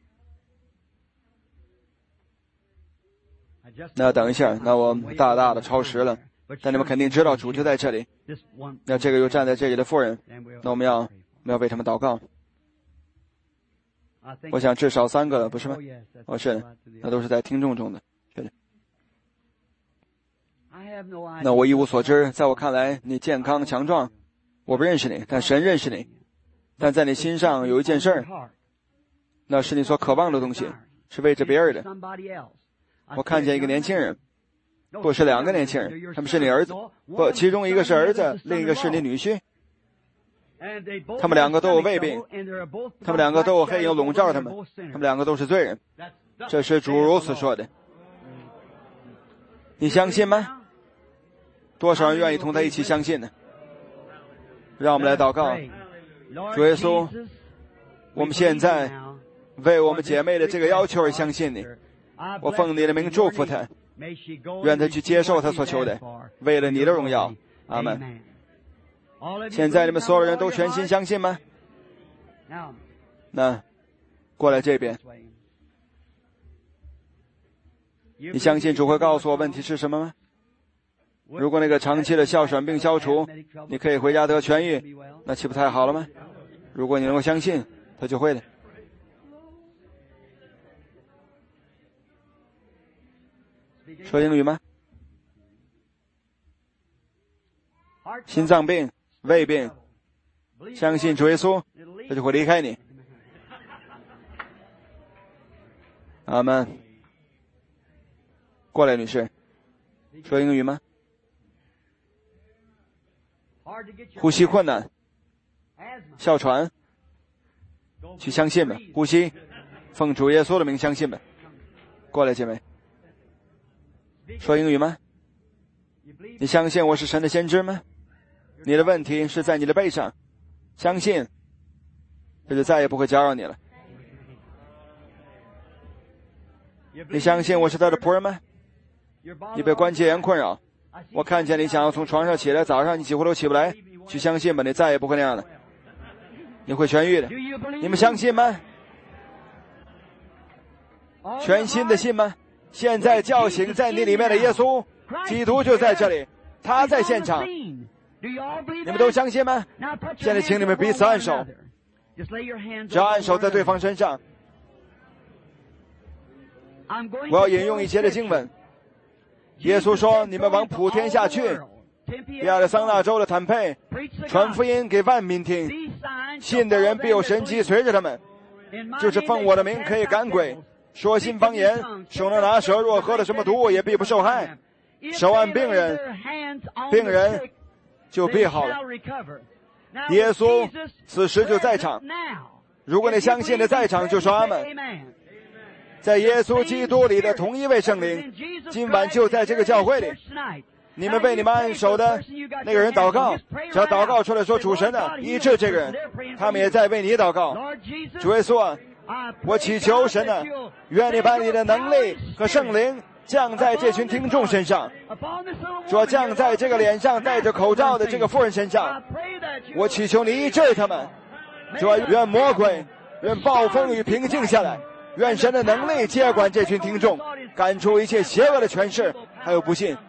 那等一下，那我大大的超时了，但你们肯定知道主就在这里。那这个又站在这里的妇人，那我们要我们要为他们祷告。我想至少三个了，不是吗？哦，是的，那都是在听众中的，是的。那我一无所知，在我看来，你健康强壮，我不认识你，但神认识你。但在你心上有一件事儿，那是你所渴望的东西，是为着别人的。我看见一个年轻人，不是两个年轻人，他们是你儿子，不，其中一个是儿子，另一个是你女婿。他们两个都有胃病，他们两个都有黑影笼罩他们，他们两个都是罪人。这是主如此说的。你相信吗？多少人愿意同他一起相信呢？让我们来祷告。主耶稣，我们现在为我们姐妹的这个要求而相信你，我奉你的名祝福她，愿她去接受她所求的，为了你的荣耀。阿们。现在你们所有人都全心相信吗？那过来这边。你相信主会告诉我问题是什么吗？如果那个长期的哮喘病消除，你可以回家得痊愈，那岂不太好了吗？如果你能够相信，他就会的。说英语吗？心脏病、胃病，相信主耶稣，他就会离开你。阿们。过来，女士，说英语吗？呼吸困难、哮喘，去相信吧，呼吸，奉主耶稣的名相信吧。过来，姐妹，说英语吗？你相信我是神的先知吗？你的问题是在你的背上，相信，这就再也不会搅扰你了。你相信我是他的仆人吗？你被关节炎困扰，我看见你想要从床上起来，早上你几乎都起不来，去相信吧，你再也不会那样了，你会痊愈的。你们相信吗？全新的信吗？现在叫醒在你里面的耶稣基督就在这里，他在现场，你们都相信吗？现在请你们彼此按手， 只要按手在对方身上。我要引用一节的经文。耶稣说：你们往普天下去，亚利桑那州的坦佩，传福音给万民听，信的人必有神迹随着他们，就是奉我的名可以赶鬼，说新方言，手能拿蛇，若喝了什么毒也必不受害，手按病人，病人就必好了。耶稣此时就在场，如果你相信的在场，就说阿们。在耶稣基督里的同一位圣灵，今晚就在这个教会里。你们为你们按手的那个人祷告，只要祷告出来说主神的医治这个人，他们也在为你祷告。主耶稣啊，我祈求神啊，愿你把你的能力和圣灵降在这群听众身上，说降在这个脸上戴着口罩的这个妇人身上。我祈求你医治他们，说愿魔鬼，愿暴风雨平静下来，愿神的能力接管这群听众，赶出一切邪恶的权势还有不信。